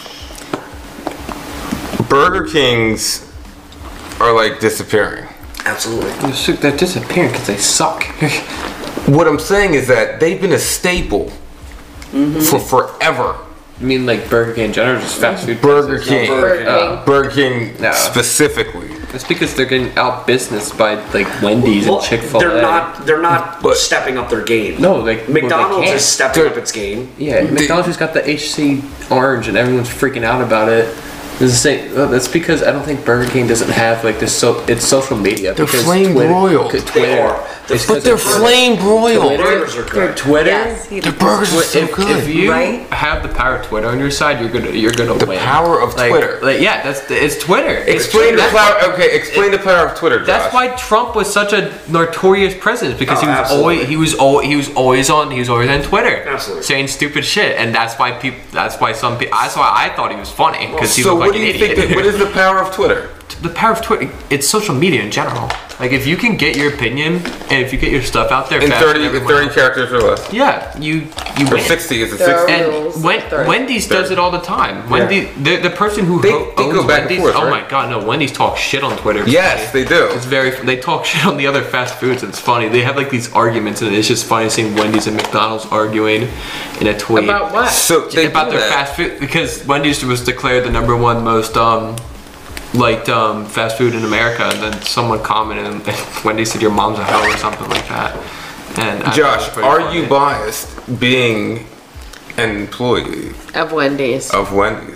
Burger Kings are like disappearing. absolutely. They're disappearing because they suck. What I'm saying is that they've been a staple for forever. I mean, like Burger King in general, just fast food. Burger places. King. Burger King. Burger King No. specifically. It's because they're getting out business by like Wendy's Well, and Chick-fil-A. they're not But- stepping up their game. No, like McDonald's can't. is stepping up its game. Yeah, McDonald's just got the HC orange and everyone's freaking out about it. It's the same. That's because I don't think Burger King doesn't have like this. It's social media. They're because flame broiled. Twitter. They are. It's But 'cause they're of Twitter. flame broiled. Burgers are good. Twitter. Yes, he Their did. burgers are so If good. you Right? have the power of Twitter on your side, you're gonna The win. power of Like- Twitter. Like, yeah, it's Twitter. Explain the That's power. Okay, explain the power of Twitter, Josh. That's why Trump was such a notorious president because Oh, absolutely. he was always on Twitter, Absolutely. saying stupid shit, and that's why That's why I thought he was funny because he So looked what like do an you idiot. think? What is the power of Twitter? The power of Twitter? It's social media in general. Like if you can get your opinion and if you get your stuff out there In faster 30, than everyone 30 else, characters or less. yeah, you Or win. 60 is it There are 60? rules. And 30. Wendy's does it all the time. Wendy, the person who They owns go back and Wendy's, forth, oh right? my god, no, Wendy's talks shit on Twitter. Yes, they do. It's they talk shit on the other fast foods. It's funny. They have like these arguments, and it's just funny seeing Wendy's and McDonald's arguing in a tweet About what? So they about do their that. fast food because Wendy's was declared the #1 most liked fast food in America, and then someone commented, and Wendy said your mom's a hoe or something like that. And I thought it was Josh, pretty are funny. you biased being an employee Of Wendy's. of Wendy's?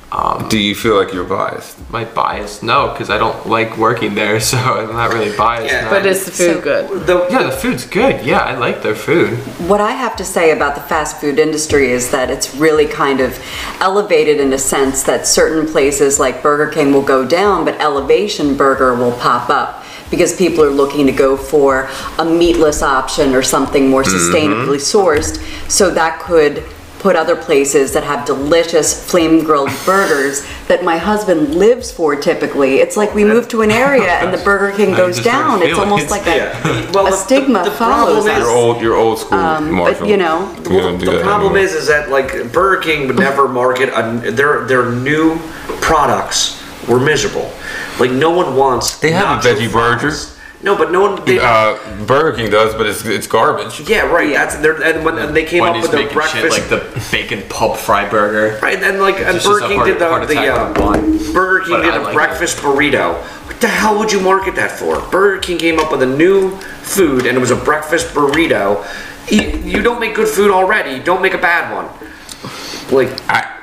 Do you feel like you're biased? My bias? No, because I don't like working there, so I'm not really biased. Yeah. no. But is the food good? Yeah, the food's good. Yeah, I like their food. What I have to say about the fast food industry is that it's really kind of elevated in a sense that certain places like Burger King will go down, but Elevation Burger will pop up because people are looking to go for a meatless option or something more sustainably sourced. So that could put other places that have delicious flame grilled burgers that my husband lives for typically. It's like we move to an area and the Burger King goes just hurt down. It's feelings. almost like a stigma the follows problem us. is- You're old school, Marshall. but, you know, You don't do the that problem anymore. is that like Burger King would never market their new products were miserable. Like no one wants. They have a nacho veggie fries. burger. No, but no one. They, Burger King does, but it's garbage. yeah, right. That's and when they came Wendy's up with their making breakfast. shit like the bacon pub fry burger. Right, and like and It's just Burger a King heart- did heart attack the on one. Burger King But did I a like breakfast burrito. What the hell would you market that for? Burger King came up with a new food and it was a breakfast burrito. You don't make good food already. Don't make a bad one. Like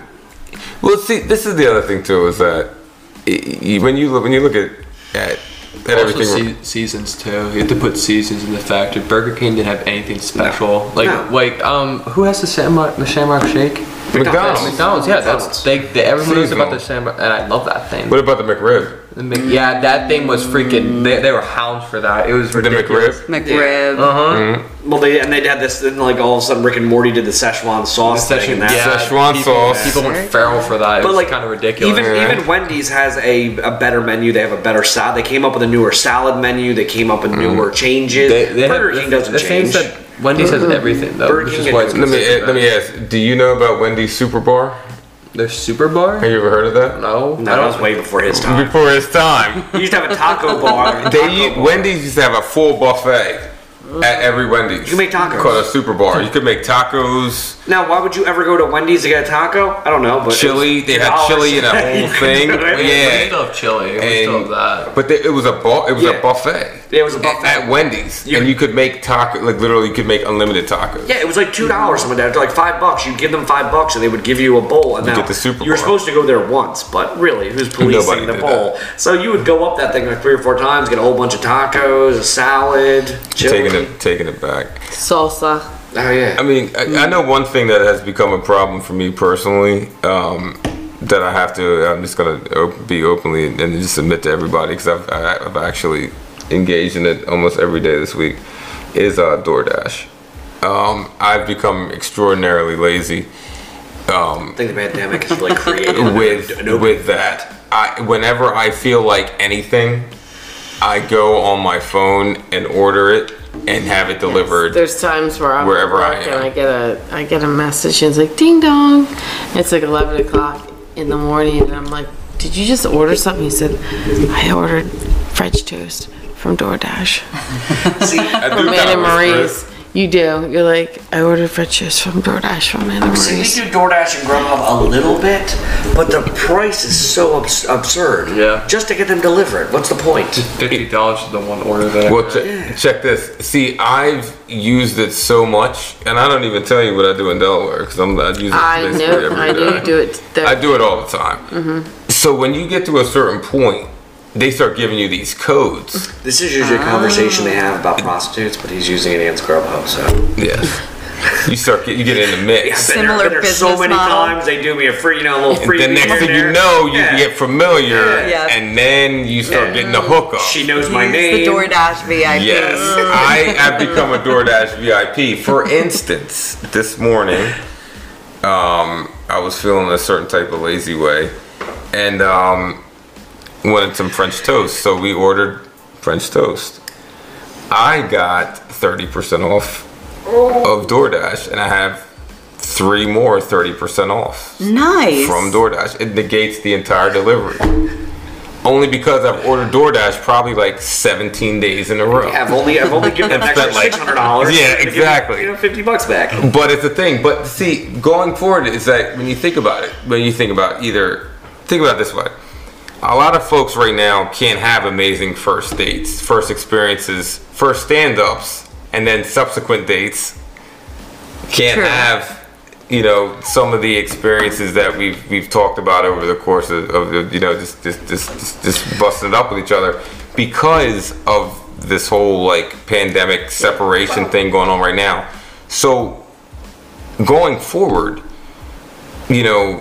Well, see, this is the other thing too, is that when you look at Also everything. seasons too. You have to put seasons in the factor. Burger King didn't have anything special. No. Who has the Shamrock Shake? McDonald's. McDonald's. Yeah, that's everyone knows about the Seasonal. Shamrock, and I love that thing. What about the McRib? Yeah, that thing was freaking. They were hounds for that. It was The ridiculous. McRib? McRib. well, they'd had this, and like all of a sudden Rick and Morty did the Szechuan sauce thing. And that. yeah, Szechuan sauce. People went feral for that. It But was like kind of ridiculous. Even Wendy's has a better menu. They have a better salad. They came up with a newer salad menu. They came up with newer changes. Burger King doesn't the change. things that Wendy's has everything though. Burger Which King is why it's and- Let me ask. Do you know about Wendy's Super Bar? Their Super Bar? Have you ever heard of that? No, No, that was way before his time. Before his time. You used to have a taco bar. Wendy's used to have a full buffet at every Wendy's. You can make tacos. Called a Super Bar. You could make tacos, Now, why would you ever go to Wendy's to get a taco? I don't know, but chili. They had chili in a whole thing. We Yeah. still have chili. We still have that. But it was a Yeah. buffet. Yeah, it was a buffet. At Wendy's, and you could make taco, like literally, you could make unlimited tacos. Yeah, it was like $2 something like that. Like $5. You'd give them $5 and they would give you a bowl. And You now get the Super you were Bar. supposed to go there once, but really, who's policing Nobody the did bowl? So you would go up that thing like 3 or 4 times, get a whole bunch of tacos, a salad, chili. Taking it back. Salsa. Oh yeah. I mean, I know one thing that has become a problem for me personally, that I have to. I'm just gonna be openly and just admit to everybody, because I've actually engaged in it almost every day this week. Is DoorDash. I've become extraordinarily lazy. I think the pandemic has really created with that. Whenever I feel like anything, I go on my phone and order it and have it delivered. There's times where I'm Wherever at I work am. and I get a message and it's like ding dong. It's like 11 o'clock in the morning and I'm like, did you just order something? He said, I ordered French toast from DoorDash. See, From Anna Marie's. You do. You're like, I ordered French toast from DoorDash from Anna See, we Marie's. do DoorDash and Grubhub a little bit, but the price is so absurd. Yeah. Just to get them delivered. What's the point? $50 for the one order that. Well, check this. See, I've used it so much, and I don't even tell you what I do in Delaware, because I use it I basically know. every I know day. you do it there. I do it all the time. So when you get to a certain point, they start giving you these codes. This is usually a conversation they have about prostitutes, but he's using it against Grubhub, so. Yes. You get in the mix. Similar I've been there so business many model. times. They do me a free, a little And free. the next thing you know, you get familiar, Yeah. and then you start getting the hookup. She knows my He's name. the DoorDash VIP. Yes, I have become a DoorDash VIP. For instance, this morning, I was feeling a certain type of lazy way, and wanted some French toast. So we ordered French toast. I got 30% off of DoorDash, and I have 3 more 30% off Nice. from DoorDash. It negates the entire delivery. Only because I've ordered DoorDash probably like 17 days in a row. I've only given them an extra spent like- $600. Yeah, to give exactly. you, $50 back. But it's a thing. But see, going forward is that when you think about it, think about it this way. A lot of folks right now can't have amazing first dates, first experiences, first stand-ups, and then subsequent dates. Can't True. have you know, some of the experiences that we've talked about over the course of you know, just busting it up with each other because of this whole like pandemic separation thing going on right now. So going forward, you know,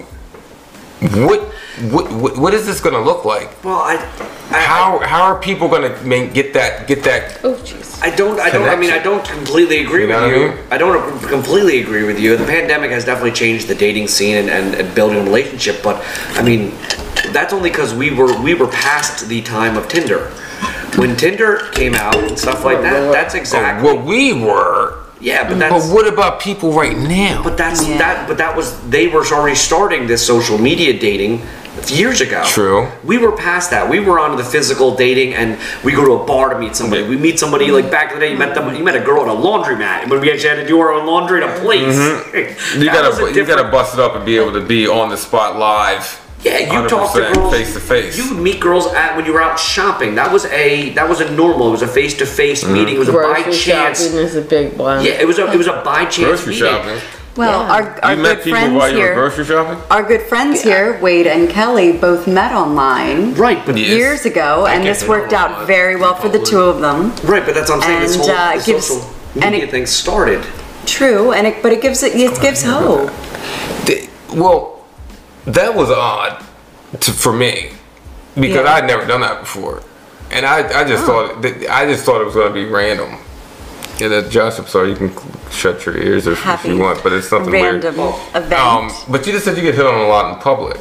what is this going to look like? Well, how are people going to get that? Oh, jeez. I don't completely agree You know with what I you. mean? I don't completely agree with you. The pandemic has definitely changed the dating scene and building a relationship, but I mean, that's only because we were past the time of Tinder. When Tinder came out and stuff like that, that's exactly Well, we were. Yeah, but that's But what about people right now? but that's they were already starting this social media dating years ago. True. We were past that. We were on to the physical dating, and we go to a bar to meet somebody. We meet somebody like back in the day. You met a girl at a laundromat, but we actually had to do our own laundry at a place. You gotta bust it up and be able to be on the spot live. Yeah, you talk to 100% girls face to face. You would meet girls when you were out shopping. That was a normal. It was a face to face meeting. It was a by Grocery chance. shopping is a big one. Yeah, it was a by chance Grocery meeting. shopping. Well, Yeah. our You met good people friends while you were here, grocery shopping? our good friends here, Wade and Kelly, both met online Right, but Yes. years ago, and get this it worked online. out very well for the two of them. right, but that's what I'm saying. This And, whole it the gives- social and media it- thing started. True, but it gives hope. Well, that was odd for me because Yeah. I'd never done that before, and I just thought it was going to be random. Yeah, that Josh, I'm sorry, you can shut your ears if Happy you want, but it's something random weird. event. But you just said you get hit on a lot in public.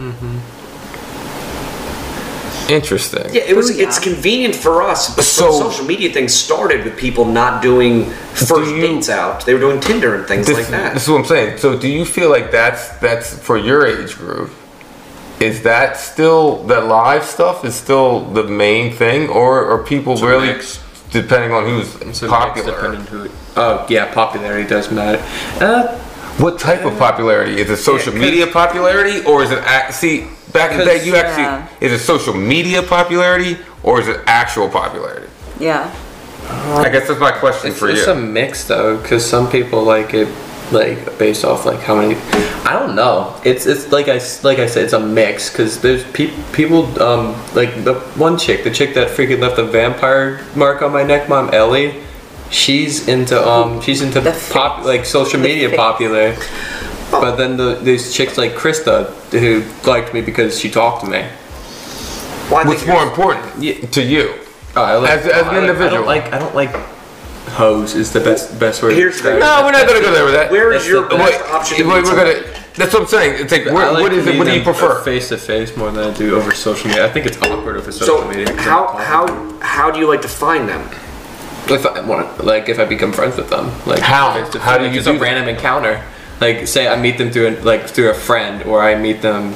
Interesting. Yeah, Oh, it's convenient for us, but So- the social media thing started with people not doing first you- dates out. They were doing Tinder and things like that. This is what I'm saying. So, do you feel like that's for your age group? Is that still that live stuff is still the main thing, or are people a really mix. depending on who's It's a mix popular? depending who. Oh yeah, popularity does matter. What type of popularity? Is it social media popularity, or is it see? Back in the day, you actually Yeah. is it social media popularity, or is it actual popularity? Yeah. I guess that's my question for It's you. a mix though, because some people like it, like based off like how many. I don't know. It's like I said, it's a mix because there's people like the one chick, the chick that freaking left a vampire mark on my neck, Mom Ellie. She's into The like social media face. popular. But then these chicks like Krista who liked me because she talked to me. Well, I What's think more important to you? I like, As an individual. I don't like hoes is the best word. Here's the- No, we're not gonna go there with that. Where is That's your the- best Wait, option? to wait, meet we're gonna. somebody? That's what I'm saying. It's like, I what like is to it? What do meet you them prefer? face to face more than I do over social media. I think it's awkward over social So media. how do you like to find them? if I want, like if I become friends with them, like How? face to How do face, you just do a that? random encounter? Like say I meet them through a friend, or I meet them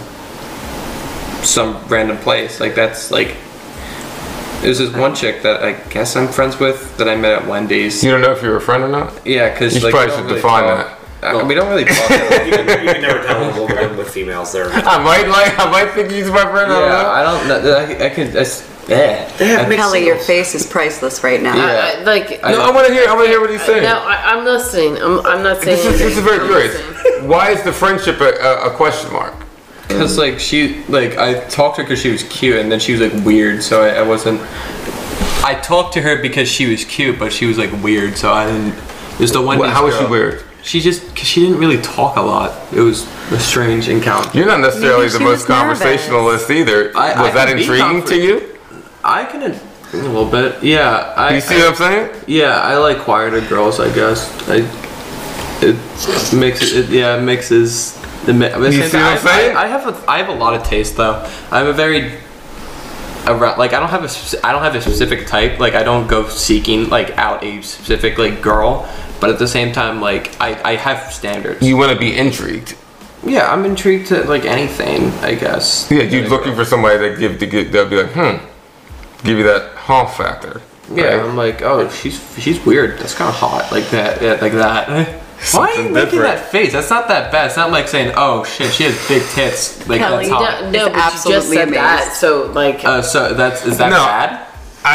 some random place. Like that's like. There's this one chick that I guess I'm friends with that I met at Wendy's. You don't know if you're a friend or not. Yeah, because You like, probably we don't should really define talk. We don't really talk. You can never tell when we're working with females there. I might think he's my friend. Yeah, I don't know. I can. have mixed Kelly, your signals. face is priceless right now. Yeah. Like, No, I want to hear what he's saying. no, I'm listening. I'm not saying This is very anything. I'm curious. listening. Why is the friendship a question mark? Because like I talked to her because she was cute, and then she was like weird, so I wasn't. I talked to her because she was cute, but she was like weird, so I didn't. There's the one. How was she weird? She just, cause she didn't really talk a lot. It was a strange encounter. You're not necessarily Maybe the she most was nervous. conversationalist either. I Was that can be intriguing to you? I can a little bit, yeah. You see what I'm saying? Yeah, I like quieter girls, I guess. It mixes. It mixes. You see what I'm saying? I have a lot of taste though. I'm a very like I don't have a specific type. Like I don't go seeking like out a specific like girl, but at the same time like I have standards. You want to be intrigued. Yeah, I'm intrigued to like anything, I guess. Yeah, you're looking for somebody that they'll be like, give you that honk factor. Yeah, right? I'm like, oh, she's weird. That's kind of hot, like that. Yeah, like that. Why are you Something making different. that face? That's not that bad. It's not like saying, oh shit, she has big tits. Like Kelly, that's hot. No, but you just absolutely said that, amazed. so like, So is that No. bad?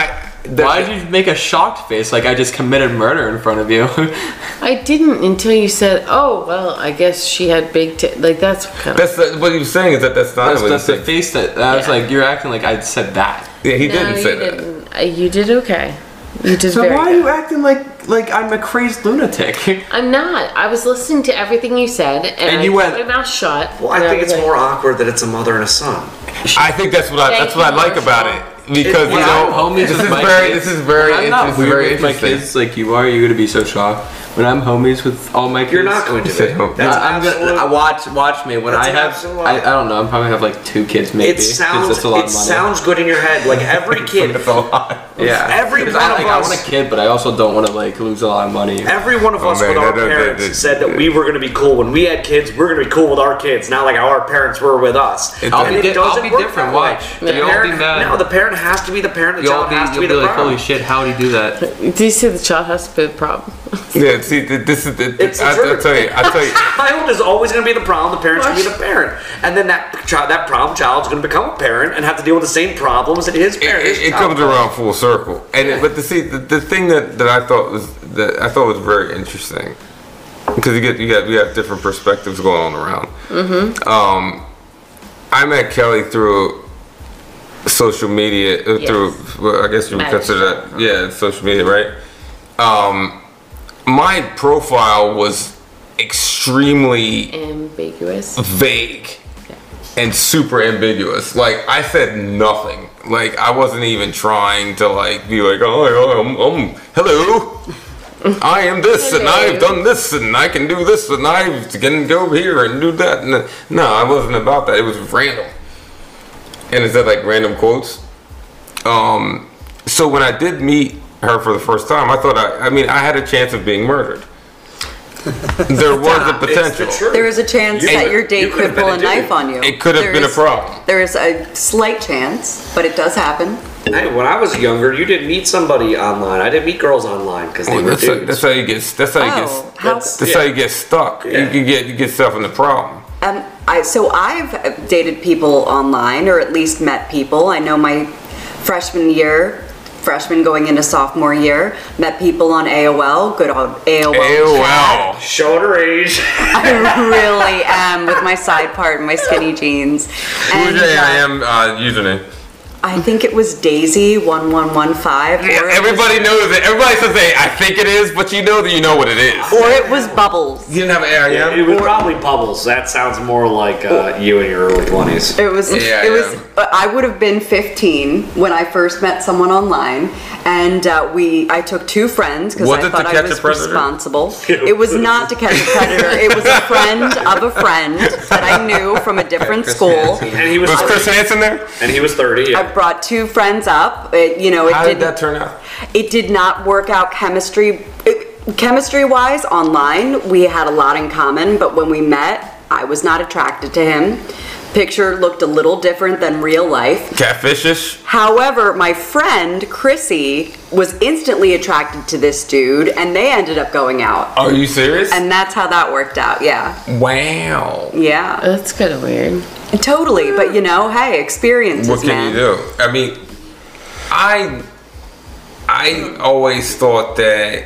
Why did you make a shocked face like I just committed murder in front of you? I didn't until you said, "Oh, well, I guess she had big like that's kind of." What he was saying is that's not what That's the face that I was like. You're acting like I said that. Yeah, he No, didn't you say that. didn't. You did okay. You did So very why are good. you acting like I'm a crazy lunatic? I'm not. I was listening to everything you said, and I you went- kept my mouth shut. Well, I and think was it's like, more awkward that it's a mother and a son. I think that's what I like about it. Because When you I'm know, homies this with is my very, kids, this is very, when I'm not this is weird very with my interesting. kids like you are. You're gonna be so shocked. When I'm homies with all my kids, You're not going to be. No. That's I'm absolute. gonna watch me when That's I an have. absolute lie. I don't know. I'm probably have like 2 kids maybe. It 'cause sounds. that's a lot It of money. sounds good in your head. Like every kid. That's a lot. Yeah. Every 'Cause one of I us- want a kid, but I also don't want to like lose a lot of money. Every one of us man, with our that- parents said that we were going to be cool when we had kids. We're going to be cool with our kids, not like how our parents were with us. I'll And be it doesn't work different. that way. Watch. The You'll parent, be mad. no, the parent has to be the parent. The child has to be You'll the be like, problem. holy shit, how would he do that? Did you say the child has to be the problem? Yeah, see, this is the. It's the I'll truth. tell you. Child is always going to be the problem. The parent's going to be the parent, and then that problem child's going to become a parent and have to deal with the same problems that his parent. his It child comes does. around full circle, and but the thing that I thought was very interesting, because we have different perspectives going on around. I met Kelly through social media, through well, I guess you would consider that social media, right? My profile was extremely Ambiguous. vague and super ambiguous. Like I said nothing. Like I wasn't even trying to like be like, oh, hello, I am this and I've done this and I can do this and I can go here and do that. And no, I wasn't about that. It was random. And it said like random quotes. So when I did meet her for the first time, I thought I had a chance of being murdered. There was a potential. There is a chance that your date you could could have been pull a a dude. knife on you. It could have been a problem. There is a slight chance, but it does happen. Hey, when I was younger, you didn't meet somebody online. I didn't meet girls online because they Well, were that's dudes. how you get. That's how you Oh, get. how- That's how you get stuck. Yeah. You get yourself in the problem. So I've dated people online, or at least met people. I know my freshman going into sophomore year, met people on AOL, good old AOL. AOL. Showing her age. I really am, with my side part and my skinny jeans. Who's your AIM username? I think it was Daisy1115. Everybody knows it. Everybody says, "Hey, I think it is," but you know that you know what it is. Or it was Bubbles. You didn't have an AIM. It was probably Bubbles. That sounds more like you in your early 20s. It was. Yeah, it was. I would have been 15 when I first met someone online, and I took 2 friends because Was I it thought To I Catch a was Predator? responsible. It was not To Catch a Predator. It was a friend of a friend that I knew from a different school. And he was Was Chris 30. Hansen there? And he was 30. I Yeah. brought 2 friends up. It How did didn't. that turn out? It did not work out chemistry-wise online. We had a lot in common, but when we met, I was not attracted to him. Picture looked a little different than real life. Catfishish. However, my friend Chrissy was instantly attracted to this dude, and they ended up going out. Are you serious? And that's how that worked out. Yeah, Wow. yeah, That's kind of weird. totally. But hey, experiences, What can man. you do? I mean, I always thought that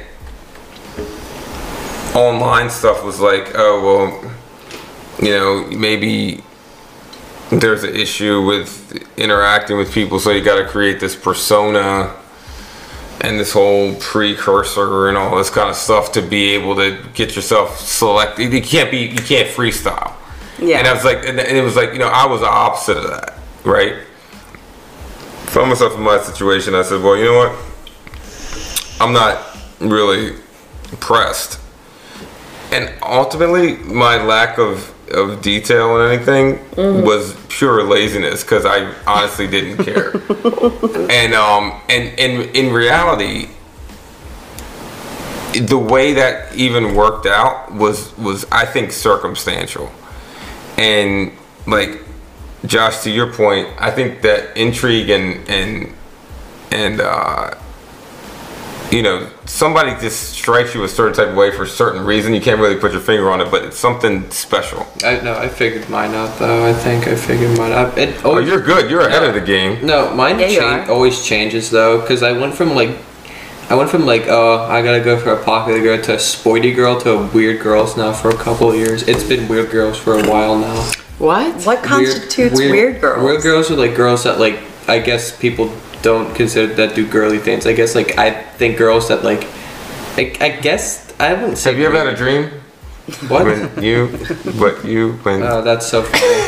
online stuff was like, oh well, maybe there's an issue with interacting with people, so you got to create this persona and this whole precursor and all this kind of stuff to be able to get yourself selected. You can't freestyle. Yeah. And I was like, and it was like, I was the opposite of that, right? Found myself in my situation. I said, well, you know what? I'm not really pressed. And ultimately, my lack of detail and anything was pure laziness, because I honestly didn't care. and in reality, the way that even worked out was I think circumstantial. And like Josh, to your point, I think that intrigue and you know, somebody just strikes you a certain type of way for a certain reason. You can't really put your finger on it, but it's something special. I figured mine out though. I think I figured mine out. Oh, you're good. You're ahead of the game. No, mine always changes though, because I went from like, oh, I gotta go for a popular girl to a sporty girl to a weird girls now for a couple of years. It's been weird girls for a while now. What? What constitutes weird girls? Weird girls are like girls that like, I guess people don't consider that do girly things. I guess like I think girls that like, I guess I wouldn't say. Have you ever had a dream? What? When Oh, that's so funny.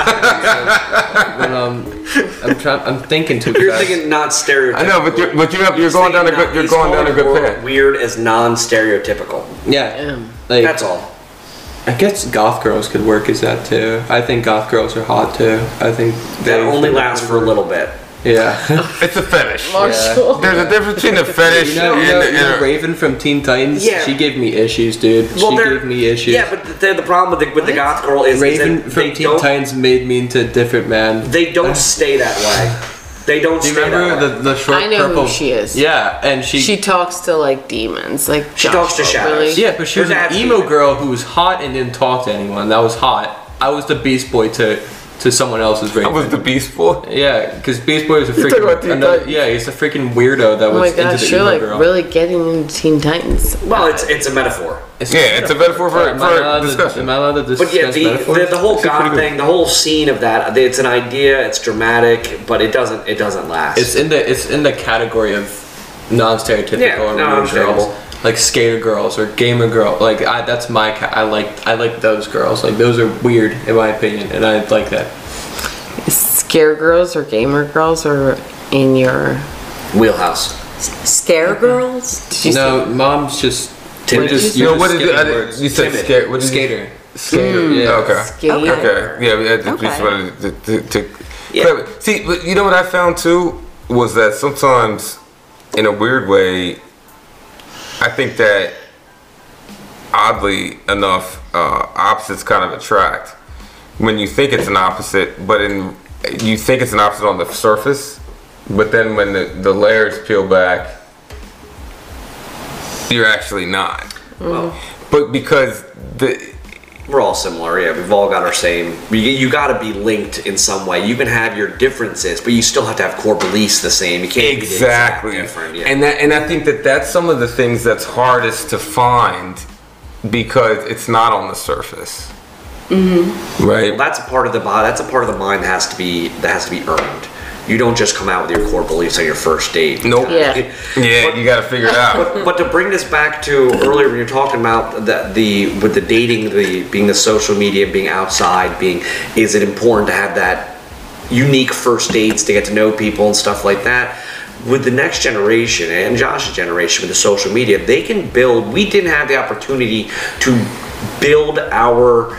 I'm thinking too You're fast. thinking not stereotypical. I know, you're going down a good path. Weird is non-stereotypical. Yeah, like That's all. I guess goth girls could work as that too. I think goth girls are hot too. I think That only lasts for a little bit. Yeah. It's a fetish. Marshall. There's a difference between a fetish You know and Raven from Teen Titans? Yeah. She gave me issues, dude. Well, she they're- gave me issues. Yeah, but the problem with the goth girl is Raven that from they Teen don't, Titans made me into a different man. they don't stay that way. They don't Do you stay that remember way. the short I know who purple? she is. Yeah, and She talks to like demons, like She talks to Joshua, shadows. really? Yeah, but she was Her an dad's emo demon. girl who was hot and didn't talk to anyone. That was hot. I was the Beast Boy to someone else's I Raven. was the Beast Boy. Yeah, because Beast Boy was a talking about Teen freaking Titans? yeah, he's a freaking weirdo that Oh my was into gosh, the you're emo like girl. really getting into Teen Titans. Well, it's a metaphor. Yeah, it's a metaphor for discussion. Am I allowed to discuss But yeah, metaphors? the whole It's pretty God good. thing, the whole scene of that, it's an idea, it's dramatic, but it doesn't last. It's in the category of non-stereotypical Yeah, or no, weird understandable. girls, like skater girls or gamer girl. Like that's my I like those girls. Like those are weird in my opinion, and I like that. Scare girls or gamer girls or in your... Wheelhouse. Scare girls? Did you No, mom's just Timid. just You know what skipping is it? words. You said Timid. skater. What did you- Skater. Skater. Yeah. Okay. Skater. Okay. Yeah, we had to Okay. just wanted to Yeah. see, but you know what I found too was that sometimes, in a weird way, I think that oddly enough, opposites kind of attract. When you think it's an opposite, but you think it's an opposite on the surface, but then when the layers peel back, you're actually not. But because We're all similar, yeah. We've all got our same. You got to be linked in some way. You can have your differences, but you still have to have core beliefs the same. You can't exactly, be the exact different. Yeah. and I think that's some of the things that's hardest to find because it's not on the surface, right? Well, that's a part of the body. That's a part of the mind that has to be earned. You don't just come out with your core beliefs on your first date. Nope. Yeah. Yeah, you got to figure it out. But to bring this back to earlier when you're talking about with the dating, being the social media, being outside, is it important to have that unique first dates to get to know people and stuff like that? With the next generation and Josh's generation with the social media, they can build. We didn't have the opportunity to build our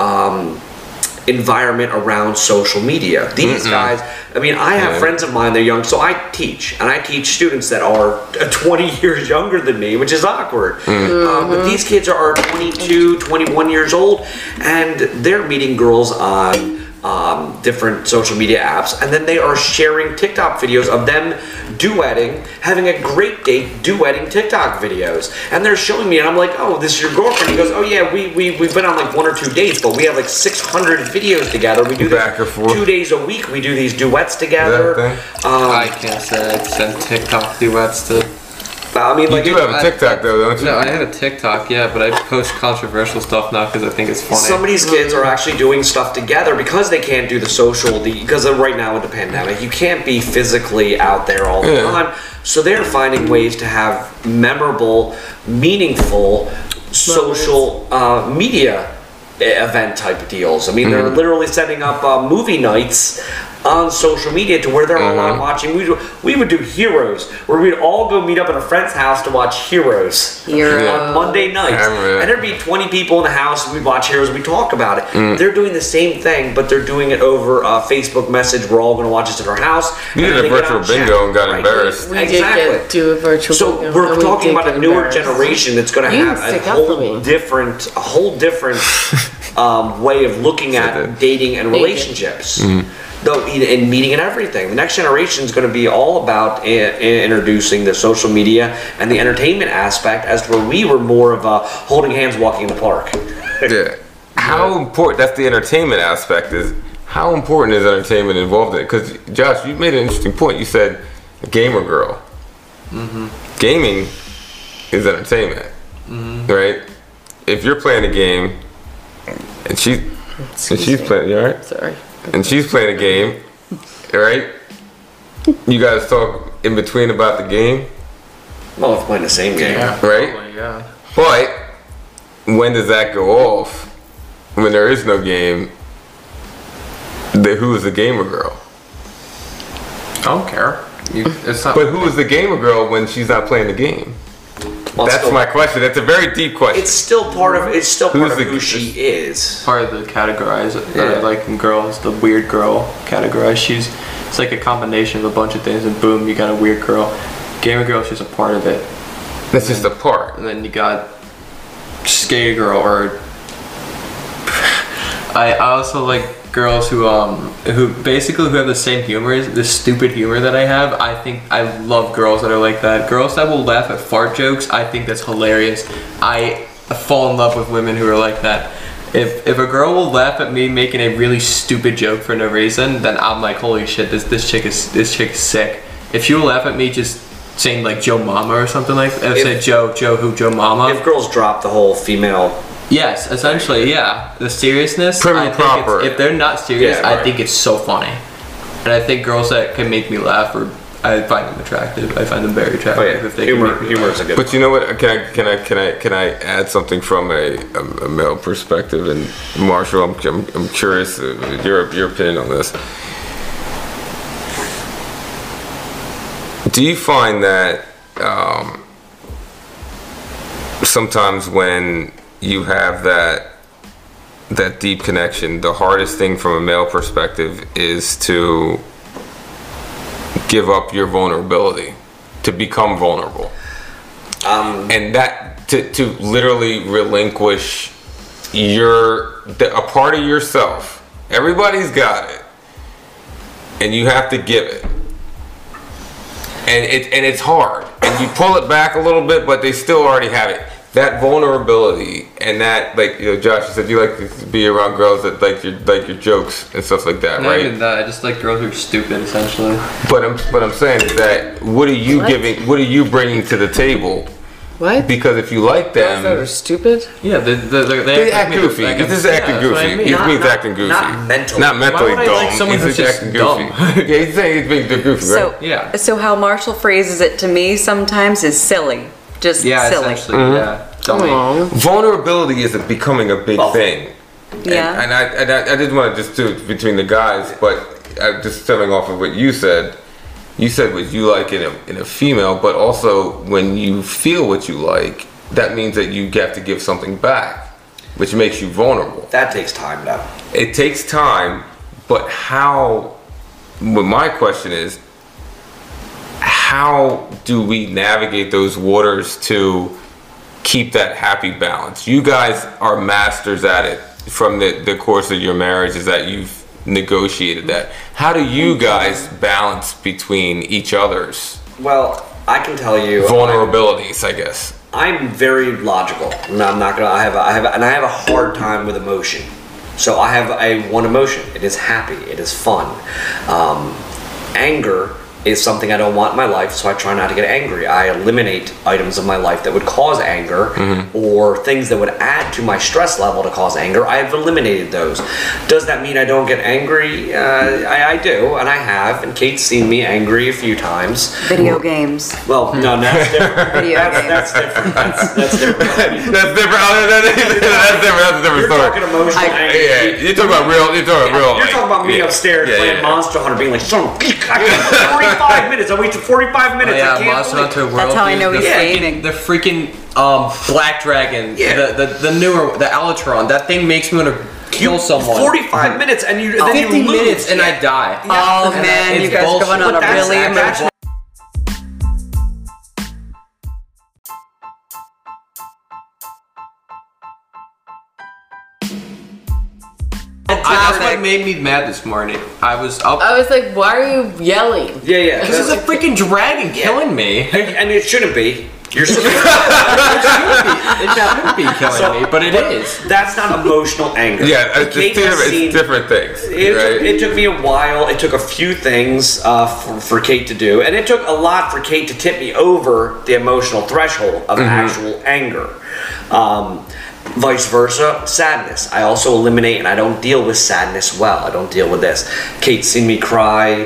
environment around social media. These guys, I mean, I have friends of mine, they're young, so I teach students that are 20 years younger than me, which is awkward. But these kids are 22, 21 years old, and they're meeting girls on different social media apps, and then they are sharing TikTok videos of them duetting, having a great date, duetting TikTok videos, and they're showing me, and I'm like, oh, this is your girlfriend? He goes, oh yeah, we've been on like 1 or 2 dates, but we have like 600 videos together. We do Back and this forth. 2 days a week. We do these duets together. That I can't say I send TikTok duets to. I mean, You like do have a TikTok though, don't you? No, I have a TikTok, yeah, but I post controversial stuff now because I think it's funny. some of these kids are actually doing stuff together because they can't do the social, because of right now with the pandemic, you can't be physically out there all the time. So they're finding ways to have memorable, meaningful social media event type deals. I mean, they're literally setting up movie nights on social media to where they're all out watching. We would do Heroes, where we'd all go meet up at a friend's house to watch Heroes on Monday nights. And there'd be 20 people in the house, and we'd watch Heroes, we'd talk about it. They're doing the same thing, but they're doing it over Facebook message. We're all going to watch this at our house. You And did then a they get virtual on chat. bingo and got Right. embarrassed. We did do a virtual So bingo, we're and we talking did about get a newer embarrassed. generation that's going to You have can a stick up for whole me. different way of looking at dating and relationships. though, in meeting and everything. The next generation is going to be all about introducing the social media and the entertainment aspect, as to where we were more of a holding hands walking in the park. Yeah. How important, that's the entertainment aspect, is how important is entertainment involved in it? Because Josh, you made an interesting point. You said a gamer girl. Gaming is entertainment, right? If you're playing a game and she's playing, you all right? Sorry. And she's playing a game, right? You guys talk in between about the game, Well, if playing the same game. right? Probably, yeah. But when does that go off? When there is no game, who is the gamer girl? I don't care. It's not. But who is the gamer girl when she's not playing the game? Well, That's still, my question. That's a very deep question. It's still part of the- who she is. part of the categorize that I like in girls, the weird girl categorize. It's like a combination of a bunch of things, and boom, you got a weird girl. Gamer girl, she's a part of it, That's just a part. and then you got skater girl, or I also like girls who basically who have the same humor, the stupid humor that I have. I think I love girls that are like that. Girls that will laugh at fart jokes. I think that's hilarious. I fall in love with women who are like that. If a girl will laugh at me making a really stupid joke for no reason, then I'm like, holy shit, this chick is sick. If she will laugh at me just saying like Joe Mama or something like that, say Joe Mama. If girls drop the whole female. Yes, essentially, yeah. The seriousness. Prim I and think proper. if they're not serious, Yeah, I right. think it's so funny. And I think girls that can make me laugh, or I find them attractive. I find them very attractive. Oh yeah, if they can make me humor laugh. is a good. But you know what? Can I add something from a male perspective? And Marshall, I'm curious your opinion on this. Do you find that sometimes when you have that deep connection, the hardest thing from a male perspective is to give up your vulnerability, to become vulnerable, and that to literally relinquish a part of yourself. Everybody's got it, and you have to give it. And it's hard, and you pull it back a little bit, but they still already have it. That vulnerability and that, like, you know, Josh, you said you like to be around girls that like your jokes and stuff like that, Not right? even that. I just like girls who are stupid, essentially. But I'm saying is that what are you giving? What are you bringing to the table? What? Because if you like Girls that are them, stupid? Yeah, they act goofy. Like This is acting that's what I goofy. mean. He means acting goofy. not mentally. Not mentally Why would I dumb. like someone He's who's just just acting goofy. dumb? Yeah, he's saying he's being goofy, right? So, Yeah. so how Marshall phrases it to me sometimes is silly. Just Yeah, silly. essentially, Mm-hmm. yeah. Dummy. Aw. Vulnerability is becoming a big thing. Yeah. And I didn't want to just do it between the guys, but just stemming off of what you said what you like in a female, but also when you feel what you like, that means that you have to give something back, which makes you vulnerable. That takes time, though. It takes time, but my question is, how do we navigate those waters to keep that happy balance? You guys are masters at it from the course of your marriage, is that you've negotiated that. How do you guys balance between each other's Well, I can tell you. vulnerabilities, I guess? I'm very logical. No, I'm not gonna. I have a hard time with emotion. So I have one emotion. It is happy. It is fun. Anger is something I don't want in my life, so I try not to get angry. I eliminate items of my life that would cause anger, or things that would add to my stress level to cause anger. I have eliminated those. Does that mean I don't get angry? I do, and I have, and Kate's seen me angry a few times. Video games. Well, no, that's different. Video games. That's different. That's different. That's different. That's a different You're story. talking emotional anger. Yeah, you're talking about real. You're talking real. You're talking about me yeah. upstairs Yeah, playing yeah. Monster Hunter, being like, son of a bitch, I got 45 minutes. I waited 45 minutes. Yeah, I can't Monster believe Hunter World. That's how I know he's freaking- gaming. The freaking Black Dragon. Yeah. The newer, the Alatron. That thing makes me want to kill someone. 45 minutes and then 50 you lose. minutes and I die. Oh And man, it's you guys bullshit. going on a But that's- really that's emotional. That's what made me mad this morning. I was up. I was like, why are you yelling? Yeah. This is a freaking dragon killing me. And it shouldn't be. You're It shouldn't be killing me, but it is. That's not emotional anger. Yeah, it's different things. It took me a while. It took a few things for Kate to do, and it took a lot for Kate to tip me over the emotional threshold of actual anger. Vice versa, sadness. I also eliminate, and I don't deal with sadness well. I don't deal with this. Kate's seen me cry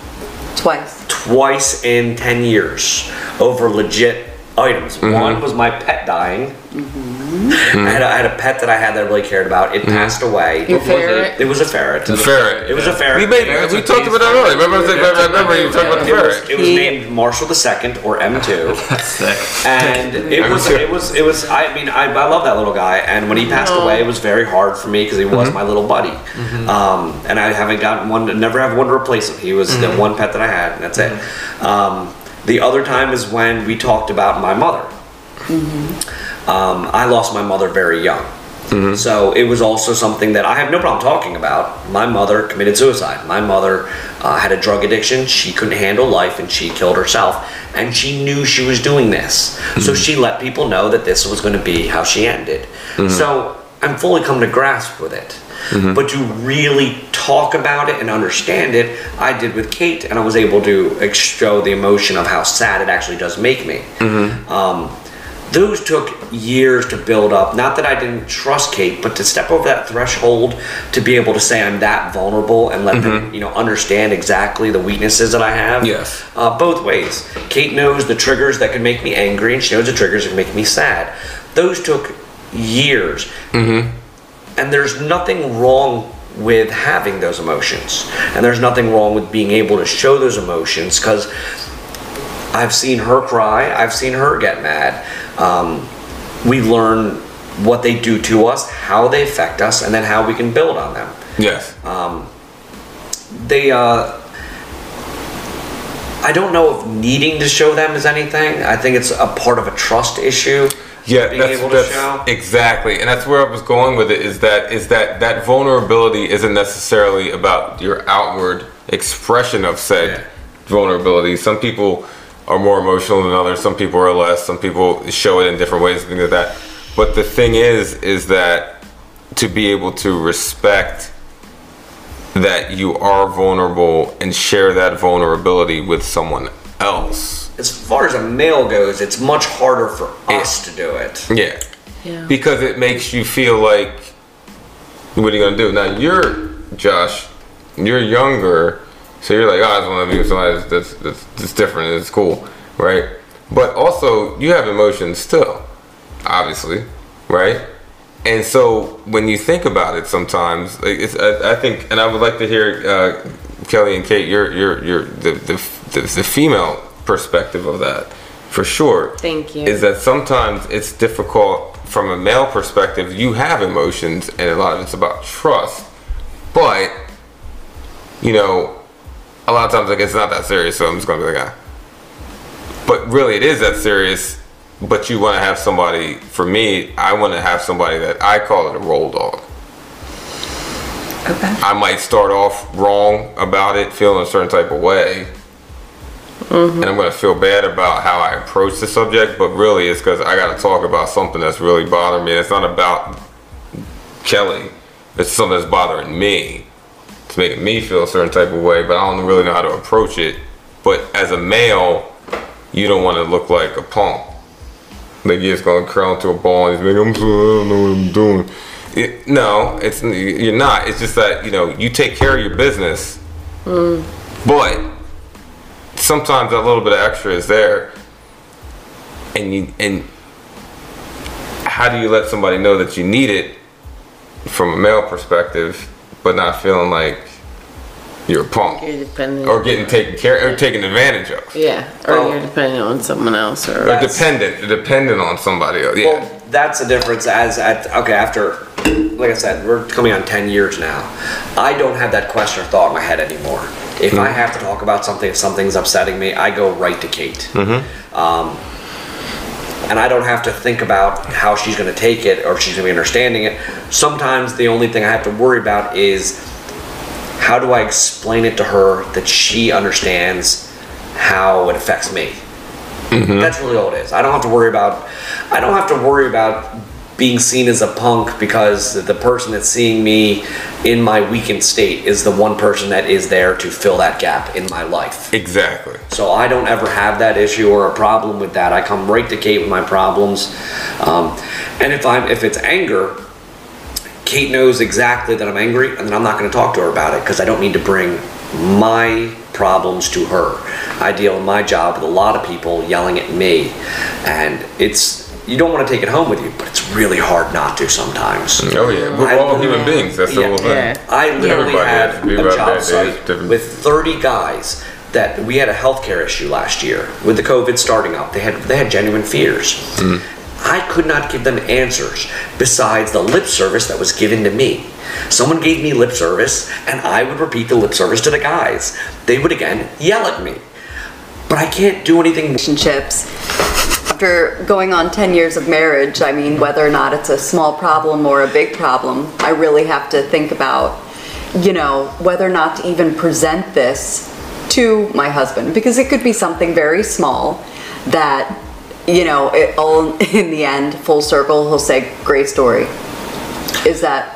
twice in 10 years over legit items. One was my pet dying. I had a pet that I had that I really cared about. It passed away. Your ferret? It was a ferret. The ferret. It was a ferret. We talked about that earlier. Remember you talked about the ferret. It was named Marshall II or M2. That's sick. And it was. I mean, I love that little guy. And when he passed away, it was very hard for me because he was my little buddy. And I haven't gotten one. Never have one to replace him. He was the one pet that I had, and that's it. The other time is when we talked about my mother. I lost my mother very young. So it was also something that I have no problem talking about. My mother committed suicide. My mother had a drug addiction. She couldn't handle life and she killed herself. And she knew she was doing this. So she let people know that this was going to be how she ended. So I'm fully come to grasp with it. But to really talk about it and understand it, I did with Kate, and I was able to show the emotion of how sad it actually does make me. Those took years to build up. Not that I didn't trust Kate, but to step over that threshold, to be able to say I'm that vulnerable and let them, understand exactly the weaknesses that I have. Yes. Both ways. Kate knows the triggers that can make me angry, and she knows the triggers that can make me sad. Those took years. And there's nothing wrong with having those emotions. And there's nothing wrong with being able to show those emotions, because I've seen her cry. I've seen her get mad. We learn what they do to us, how they affect us, and then how we can build on them. Yes. I don't know if needing to show them is anything. I think it's a part of a trust issue. Yeah, being able to show. Exactly, and that's where I was going with it. Is that vulnerability isn't necessarily about your outward expression of said vulnerability. Some people are more emotional than others. Some people are less. Some people show it in different ways, things like that. But the thing is that to be able to respect that you are vulnerable and share that vulnerability with someone else. As far as a male goes, it's much harder for us to do it. Yeah. Because it makes you feel like, what are you gonna do? Now Josh, you're younger, so you're like, I just want to be with somebody that's different, it's cool, right? But also, you have emotions still, obviously, right? And so when you think about it, sometimes I think, and I would like to hear Kelly and Kate, the female perspective of that, for sure. Thank you. Is that sometimes it's difficult from a male perspective. You have emotions, and a lot of it's about trust, but a lot of times like it's not that serious, so I'm just gonna be like, but really it is that serious. But you want to have somebody, for me, I want to have somebody that I call it a roll dog. Okay. I might start off wrong about it, feeling a certain type of way, and I'm going to feel bad about how I approach the subject, but really it's because I got to talk about something that's really bothering me. It's not about Kelly, it's something that's bothering me. It's making me feel a certain type of way, but I don't really know how to approach it. But as a male, you don't want to look like a punk. Like you're just gonna curl into a ball and he's like, I don't know what I'm doing. No, you're not. It's just that you take care of your business, but sometimes a little bit of extra is there. And how do you let somebody know that you need it from a male perspective, but not feeling like you're a punk or getting taken care or taken advantage of? Yeah, or you're dependent on someone else, or dependent on somebody else. Yeah. Well, that's the difference. After, like I said, we're coming on 10 years now. I don't have that question or thought in my head anymore. If I have to talk about something, if something's upsetting me, I go right to Kate. and I don't have to think about how she's going to take it or if she's going to be understanding it. Sometimes the only thing I have to worry about is how do I explain it to her that she understands how it affects me. That's really all it is. I don't have to worry about being seen as a punk because the person that's seeing me in my weakened state is the one person that is there to fill that gap in my life. Exactly. So I don't ever have that issue or a problem with that. I come right to Kate with my problems. And if it's anger, Kate knows exactly that I'm angry, and then I'm not going to talk to her about it because I don't need to bring my problems to her. I deal in my job with a lot of people yelling at me, and you don't want to take it home with you, but it's really hard not to sometimes. Oh yeah, we're all human beings. That's the whole thing. I literally had a job site different. with 30 guys that we had a healthcare issue last year with the COVID starting up. They had genuine fears. I could not give them answers besides the lip service that was given to me. Someone gave me lip service, and I would repeat the lip service to the guys. They would again yell at me. But I can't do anything. Relationships. After going on 10 years of marriage, I mean, whether or not it's a small problem or a big problem, I really have to think about, whether or not to even present this to my husband, because it could be something very small that, it all in the end, full circle, he'll say, great story. Is that?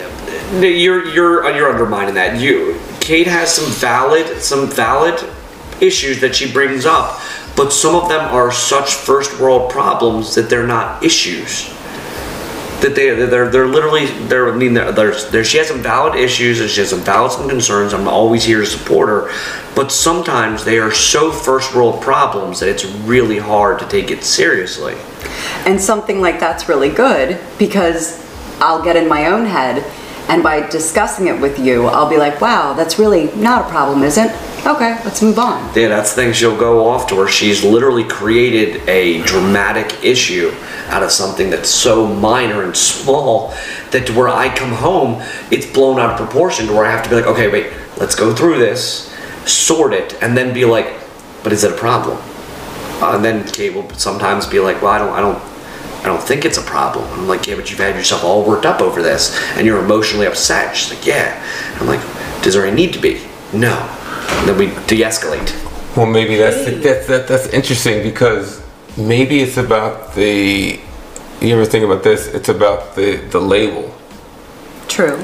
You're undermining that. Kate has some valid issues that she brings up, but some of them are such first world problems that they're not issues. That they're literally she has some valid issues and she has some concerns. I'm always here to support her, but sometimes they are so first world problems that it's really hard to take it seriously. And something like that's really good because I'll get in my own head, and by discussing it with you, I'll be like, wow, that's really not a problem, is it? Okay, let's move on. Yeah, that's the thing. She'll go off to where she's literally created a dramatic issue out of something that's so minor and small that to where I come home, it's blown out of proportion to where I have to be like, okay, wait, let's go through this, sort it, and then be like, but is it a problem? And then Kate will sometimes be like, well, I don't think it's a problem. I'm like, yeah, but you've had yourself all worked up over this and you're emotionally upset. She's like, yeah. I'm like, does there any need to be? No. And then we de-escalate. Well, maybe that's interesting because maybe it's about you ever think about this? It's about the label. True.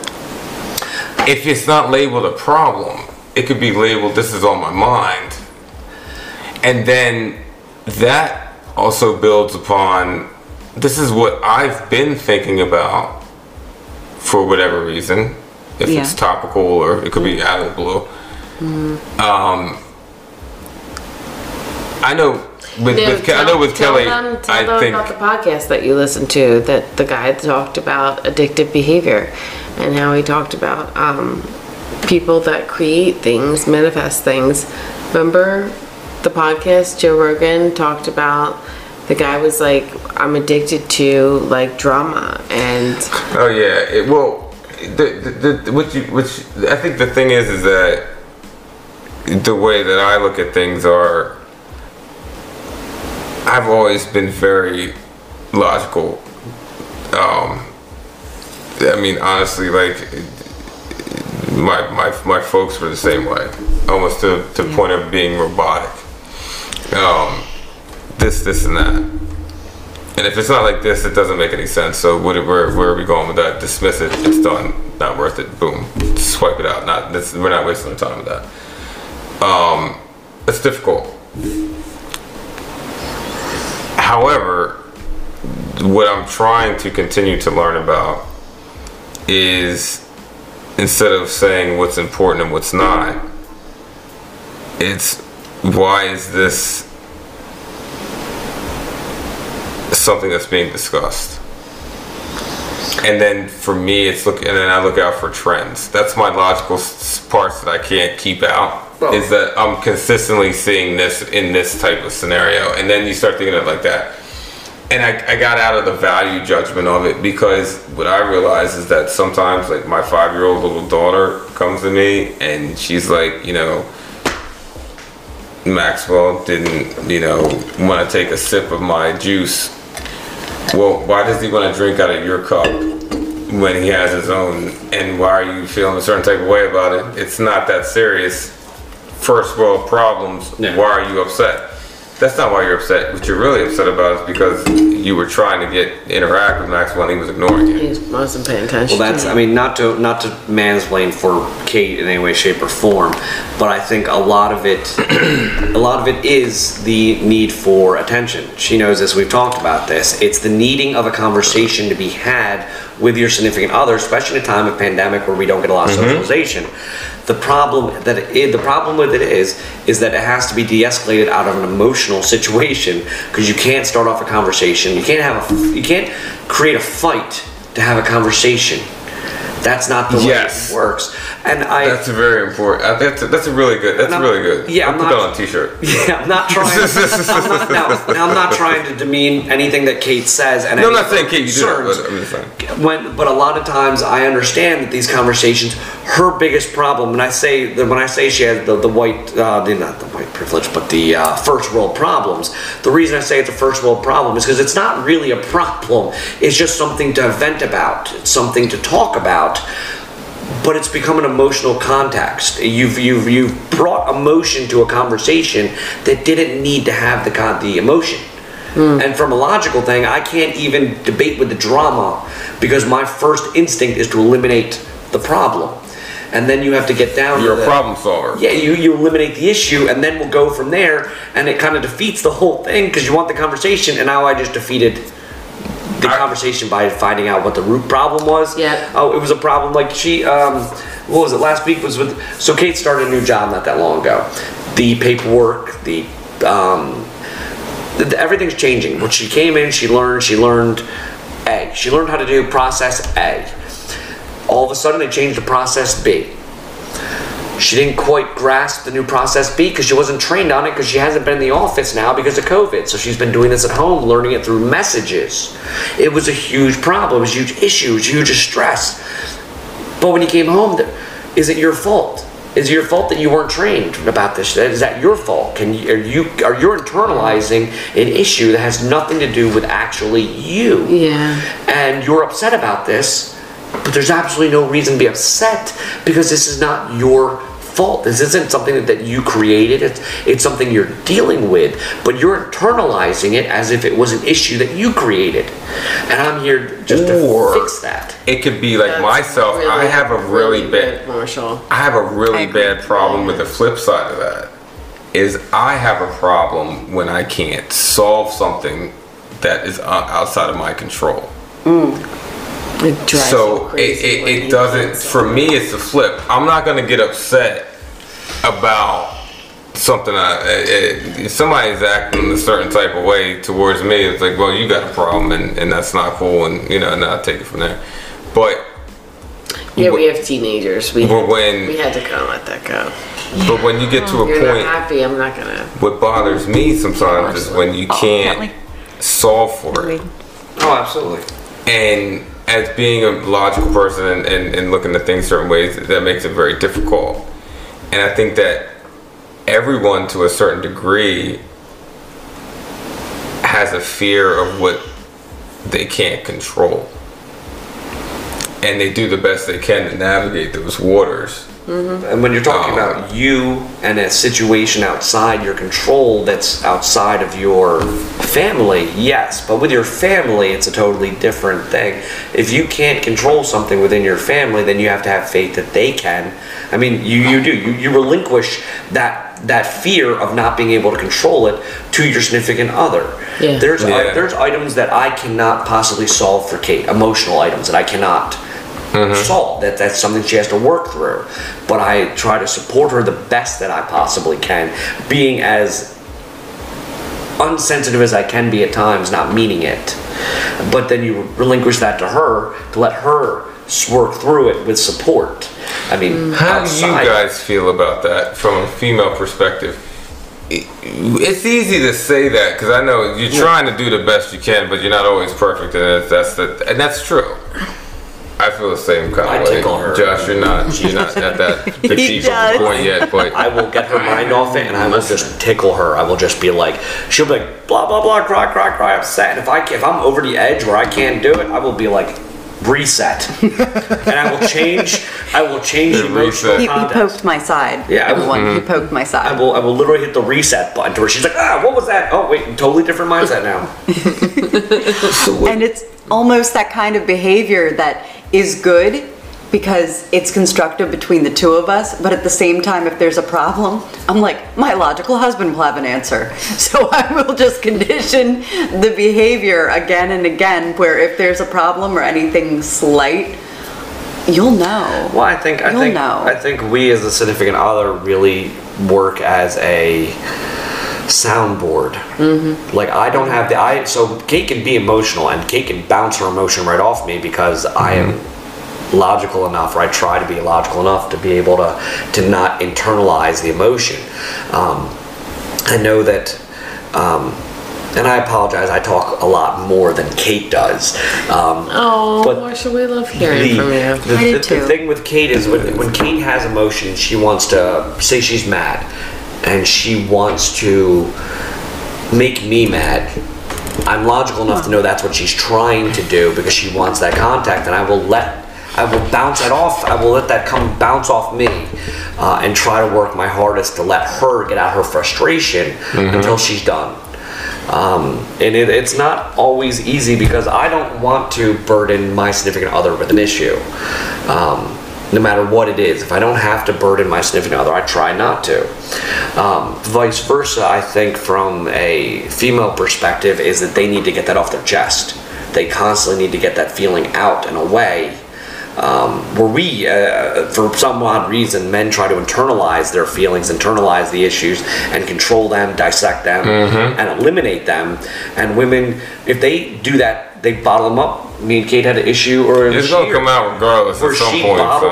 If it's not labeled a problem, it could be labeled, this is on my mind. And then that also builds upon, this is what I've been thinking about for whatever reason. If it's topical or it could be out of the blue. I know with Kelly, I think about the podcast that you listened to, that the guy talked about addictive behavior and how he talked about people that create things, manifest things. Remember the podcast Joe Rogan talked about? The guy was like, I'm addicted to like drama and. Oh yeah, which I think the thing is that the way that I look at things are, I've always been very logical. I mean, honestly, like my folks were the same way, almost to the point of being robotic. This and that. And if it's not like this, it doesn't make any sense. So where are we going with that? Dismiss it. It's done. Not worth it. Boom. Swipe it out. We're not wasting our time with that. It's difficult. However, what I'm trying to continue to learn about is, instead of saying what's important and what's not, it's why is this something that's being discussed? And then for me, and then I look out for trends. That's my logical parts that I can't keep out. Is that I'm consistently seeing this in this type of scenario, and then you start thinking of it like that. And I got out of the value judgment of it, because what I realize is that sometimes, like, my 5-year-old little daughter comes to me and she's like, Maxwell didn't, want to take a sip of my juice well, why does he want to drink out of your cup when he has his own? And why are you feeling a certain type of way about it? It's not that serious. First world problems. Yeah. Why are you upset? That's not why you're upset. What you're really upset about is because you were trying to interact with Maxwell and he was ignoring you. He wasn't paying attention. Well, that's, I mean, not to mansplain for Kate in any way, shape, or form, but I think a lot of it is the need for attention. She knows this, we've talked about this. It's the needing of a conversation to be had with your significant other, especially in a time of pandemic where we don't get a lot of socialization. The problem with it is that it has to be de-escalated out of an emotional situation, because you can't start off a conversation. You can't create a fight to have a conversation. That's not the way it works. And that's very important. That's really good. That's really good. Yeah, I'll put that on a t-shirt. Yeah, I'm not trying. I'm not trying to demean anything that Kate says. And no, I'm not saying Kate, you do that, but I'm just saying. But a lot of times I understand that these conversations, her biggest problem, when I say she has the white, not the white privilege, but the first world problems. The reason I say it's a first world problem is because it's not really a problem. It's just something to vent about. It's something to talk about. But it's become an emotional context. You've brought emotion to a conversation that didn't need to have the emotion. And from a logical thing, I can't even debate with the drama because my first instinct is to eliminate the problem. And then you have to get down. You're a problem solver. Yeah, you eliminate the issue, and then we'll go from there. And it kind of defeats the whole thing because you want the conversation, and now I just defeated the conversation by finding out what the root problem was. Yeah. Oh, it was a problem like she, what was it, last week was with, so Kate started a new job not that long ago. The paperwork, everything's changing. When she came in, she learned A. She learned how to do process A. All of a sudden, they changed to process B. She didn't quite grasp the new process B because she wasn't trained on it because she hasn't been in the office now because of COVID. So she's been doing this at home, learning it through messages. It was a huge problem. It was a huge issue. It was huge stress. But when you came home, is it your fault? Is it your fault that you weren't trained about this? Is that your fault? Are you internalizing an issue that has nothing to do with actually you? Yeah. And you're upset about this, but there's absolutely no reason to be upset because this is not your fault. This isn't something that you created. It's something you're dealing with, but you're internalizing it as if it was an issue that you created. And I'm here just to fix that. It could be like myself. Really, I have a really bad, Marshall. I have a really bad problem with the flip side of that. Is I have a problem when I can't solve something that is outside of my control. It drives So you crazy when it you doesn't, can't for me it's a flip. I'm not going to get upset about something, if somebody's acting a certain type of way towards me, it's like, well, you got a problem and that's not cool, and and I'll take it from there. But yeah, we have teenagers. We when had to kind of let that go. but when you get to a You're point, not happy, I'm not gonna. what bothers me sometimes is when you can't solve for it. Oh, absolutely. And as being a logical person and looking at things certain ways, that makes it very difficult. And I think that everyone to a certain degree has a fear of what they can't control. And they do the best they can to navigate those waters. And when you're talking about you and a situation outside your control that's outside of your family, yes, but with your family it's a totally different thing. If you can't control something within your family, then you have to have faith that they can. I mean, you relinquish that fear of not being able to control it to your significant other. Yeah. There's items that I cannot possibly solve for Kate, emotional items that I cannot solve. That's something she has to work through. But I try to support her the best that I possibly can, being as unsensitive as I can be at times, not meaning it. But then you relinquish that to her to let her work through it with support. I mean, how do you guys feel about that from a female perspective? It's easy to say that because I know you're trying to do the best you can, but you're not always perfect, and that's true. I feel the same kind I of way. tickle her. Josh, you're not at that petite does. point yet, but I will get her mind off it, and I will just tickle her. I will just be like, she'll be like, blah blah blah, cry, upset. And if I'm over the edge where I can't do it, I will be like, reset, and I will change emotional He context. poked my side. Yeah, I everyone. He poked my side. I will literally hit the reset button to where she's like, what was that? Oh wait, totally different mindset now. And it's almost that kind of behavior that is good because it's constructive between the two of us, but at the same time, if there's a problem, I'm like, my logical husband will have an answer. So I will just condition the behavior again and again, where if there's a problem or anything slight, you'll know. Well, I think we as a significant other really work as a soundboard. Mm-hmm. Like I don't have so Kate can be emotional and Kate can bounce her emotion right off me because I am logical enough, or I try to be logical enough to be able to not internalize the emotion. I know that, and I apologize, I talk a lot more than Kate does. But Marsha, we love hearing from you. The thing with Kate is when Kate has emotion, she wants to say she's mad, and she wants to make me mad. I'm logical enough to know that's what she's trying to do because she wants that contact, and I will bounce that off. I will let that bounce off me, and try to work my hardest to let her get out her frustration until she's done. And it's not always easy because I don't want to burden my significant other with an issue, no matter what it is. If I don't have to burden my significant other, I try not to. Vice versa, I think from a female perspective is that they need to get that off their chest. They constantly need to get that feeling out and away. Where we, for some odd reason, men try to internalize their feelings, internalize the issues, and control them, dissect them, and eliminate them. And women, if they do that, they bottle them up. Me and Kate had an issue, or it's gonna come out regardless at some point.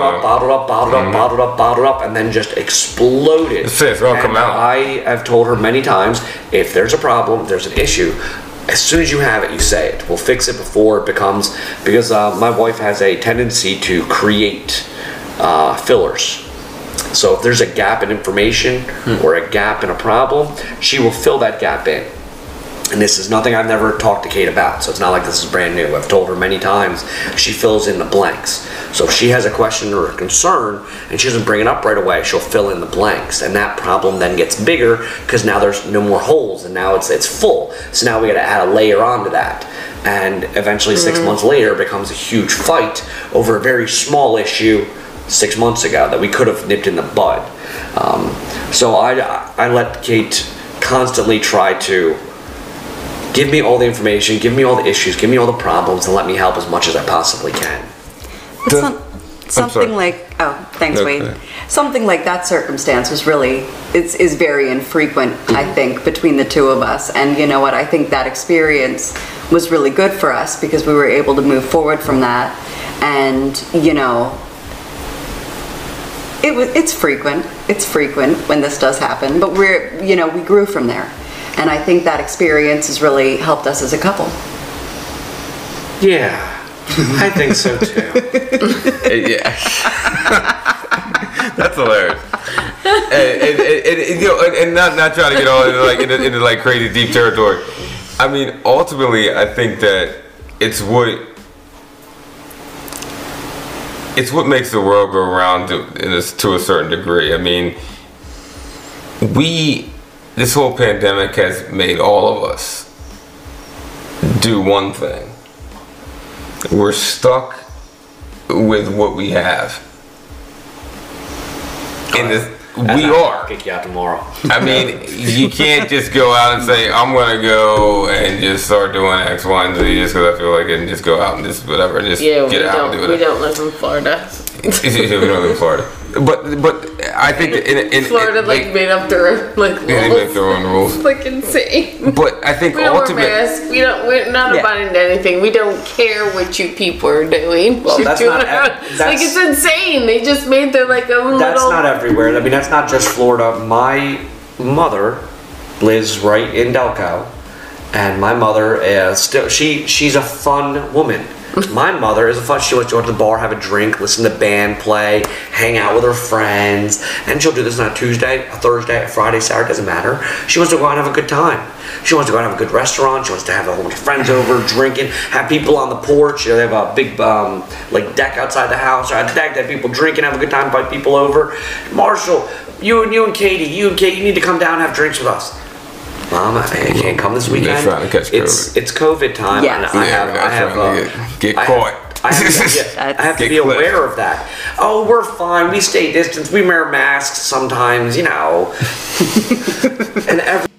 Bottled up, and then just exploded. It's gonna come out. I have told her many times, if there's a problem, if there's an issue, as soon as you have it, you say it. We'll fix it before it becomes, because my wife has a tendency to create fillers. So if there's a gap in information or a gap in a problem, she will fill that gap in. And this is nothing I've never talked to Kate about, so it's not like this is brand new. I've told her many times, she fills in the blanks. So if she has a question or a concern and she doesn't bring it up right away, she'll fill in the blanks. And that problem then gets bigger because now there's no more holes and now it's full. So now we gotta add a layer onto that. And eventually 6 months later it becomes a huge fight over a very small issue 6 months ago that we could have nipped in the bud. So I let Kate constantly try to give me all the information, give me all the issues, give me all the problems, and let me help as much as I possibly can. Something like, thanks, Wade. Something like that circumstance was really, is very infrequent, I think, between the two of us. And you know what, I think that experience was really good for us because we were able to move forward from that. And, you know, it's frequent when this does happen, but we grew from there. And I think that experience has really helped us as a couple. Yeah, I think so too. Yeah. That's hilarious. And not trying to get all into like crazy deep territory. I mean, ultimately, I think that it's what makes the world go around to a certain degree. I mean, this whole pandemic has made all of us do one thing. We're stuck with what we have. I'll kick you out tomorrow. I mean, you can't just go out and say, I'm gonna go and just start doing X, Y, and Z just because I feel like it, and just go out and just whatever, and just get out and do whatever. We don't live in Florida. We don't live in Florida. But I think that in Florida made up their rules. They make their own rules. It's like insane. But I think we don't wear masks. We're not abiding to anything. We don't care what you people are doing. Well, that's not. Like it's insane. They just made their own That's little. not everywhere. I mean, that's not just Florida. My mother lives right in Delco, and my mother is still she's a fun woman. My mother is a fun. She wants to go to the bar, have a drink, listen to band play, hang out with her friends, and she'll do this on a Tuesday, a Thursday, a Friday, Saturday, doesn't matter. She wants to go out and have a good time. She wants to go out and have a good restaurant. She wants to have a whole bunch of friends over, drinking, have people on the porch. They have a big like deck outside the house, or a deck that people drink and have a good time, invite people over. Marshall, you and Katie, you need to come down and have drinks with us. Mom, I can't come this weekend. Trying to catch COVID. It's COVID time. Yes. And I have get caught. I have to be aware of that. Oh, we're fine. We stay distance. We wear masks sometimes, you know. And every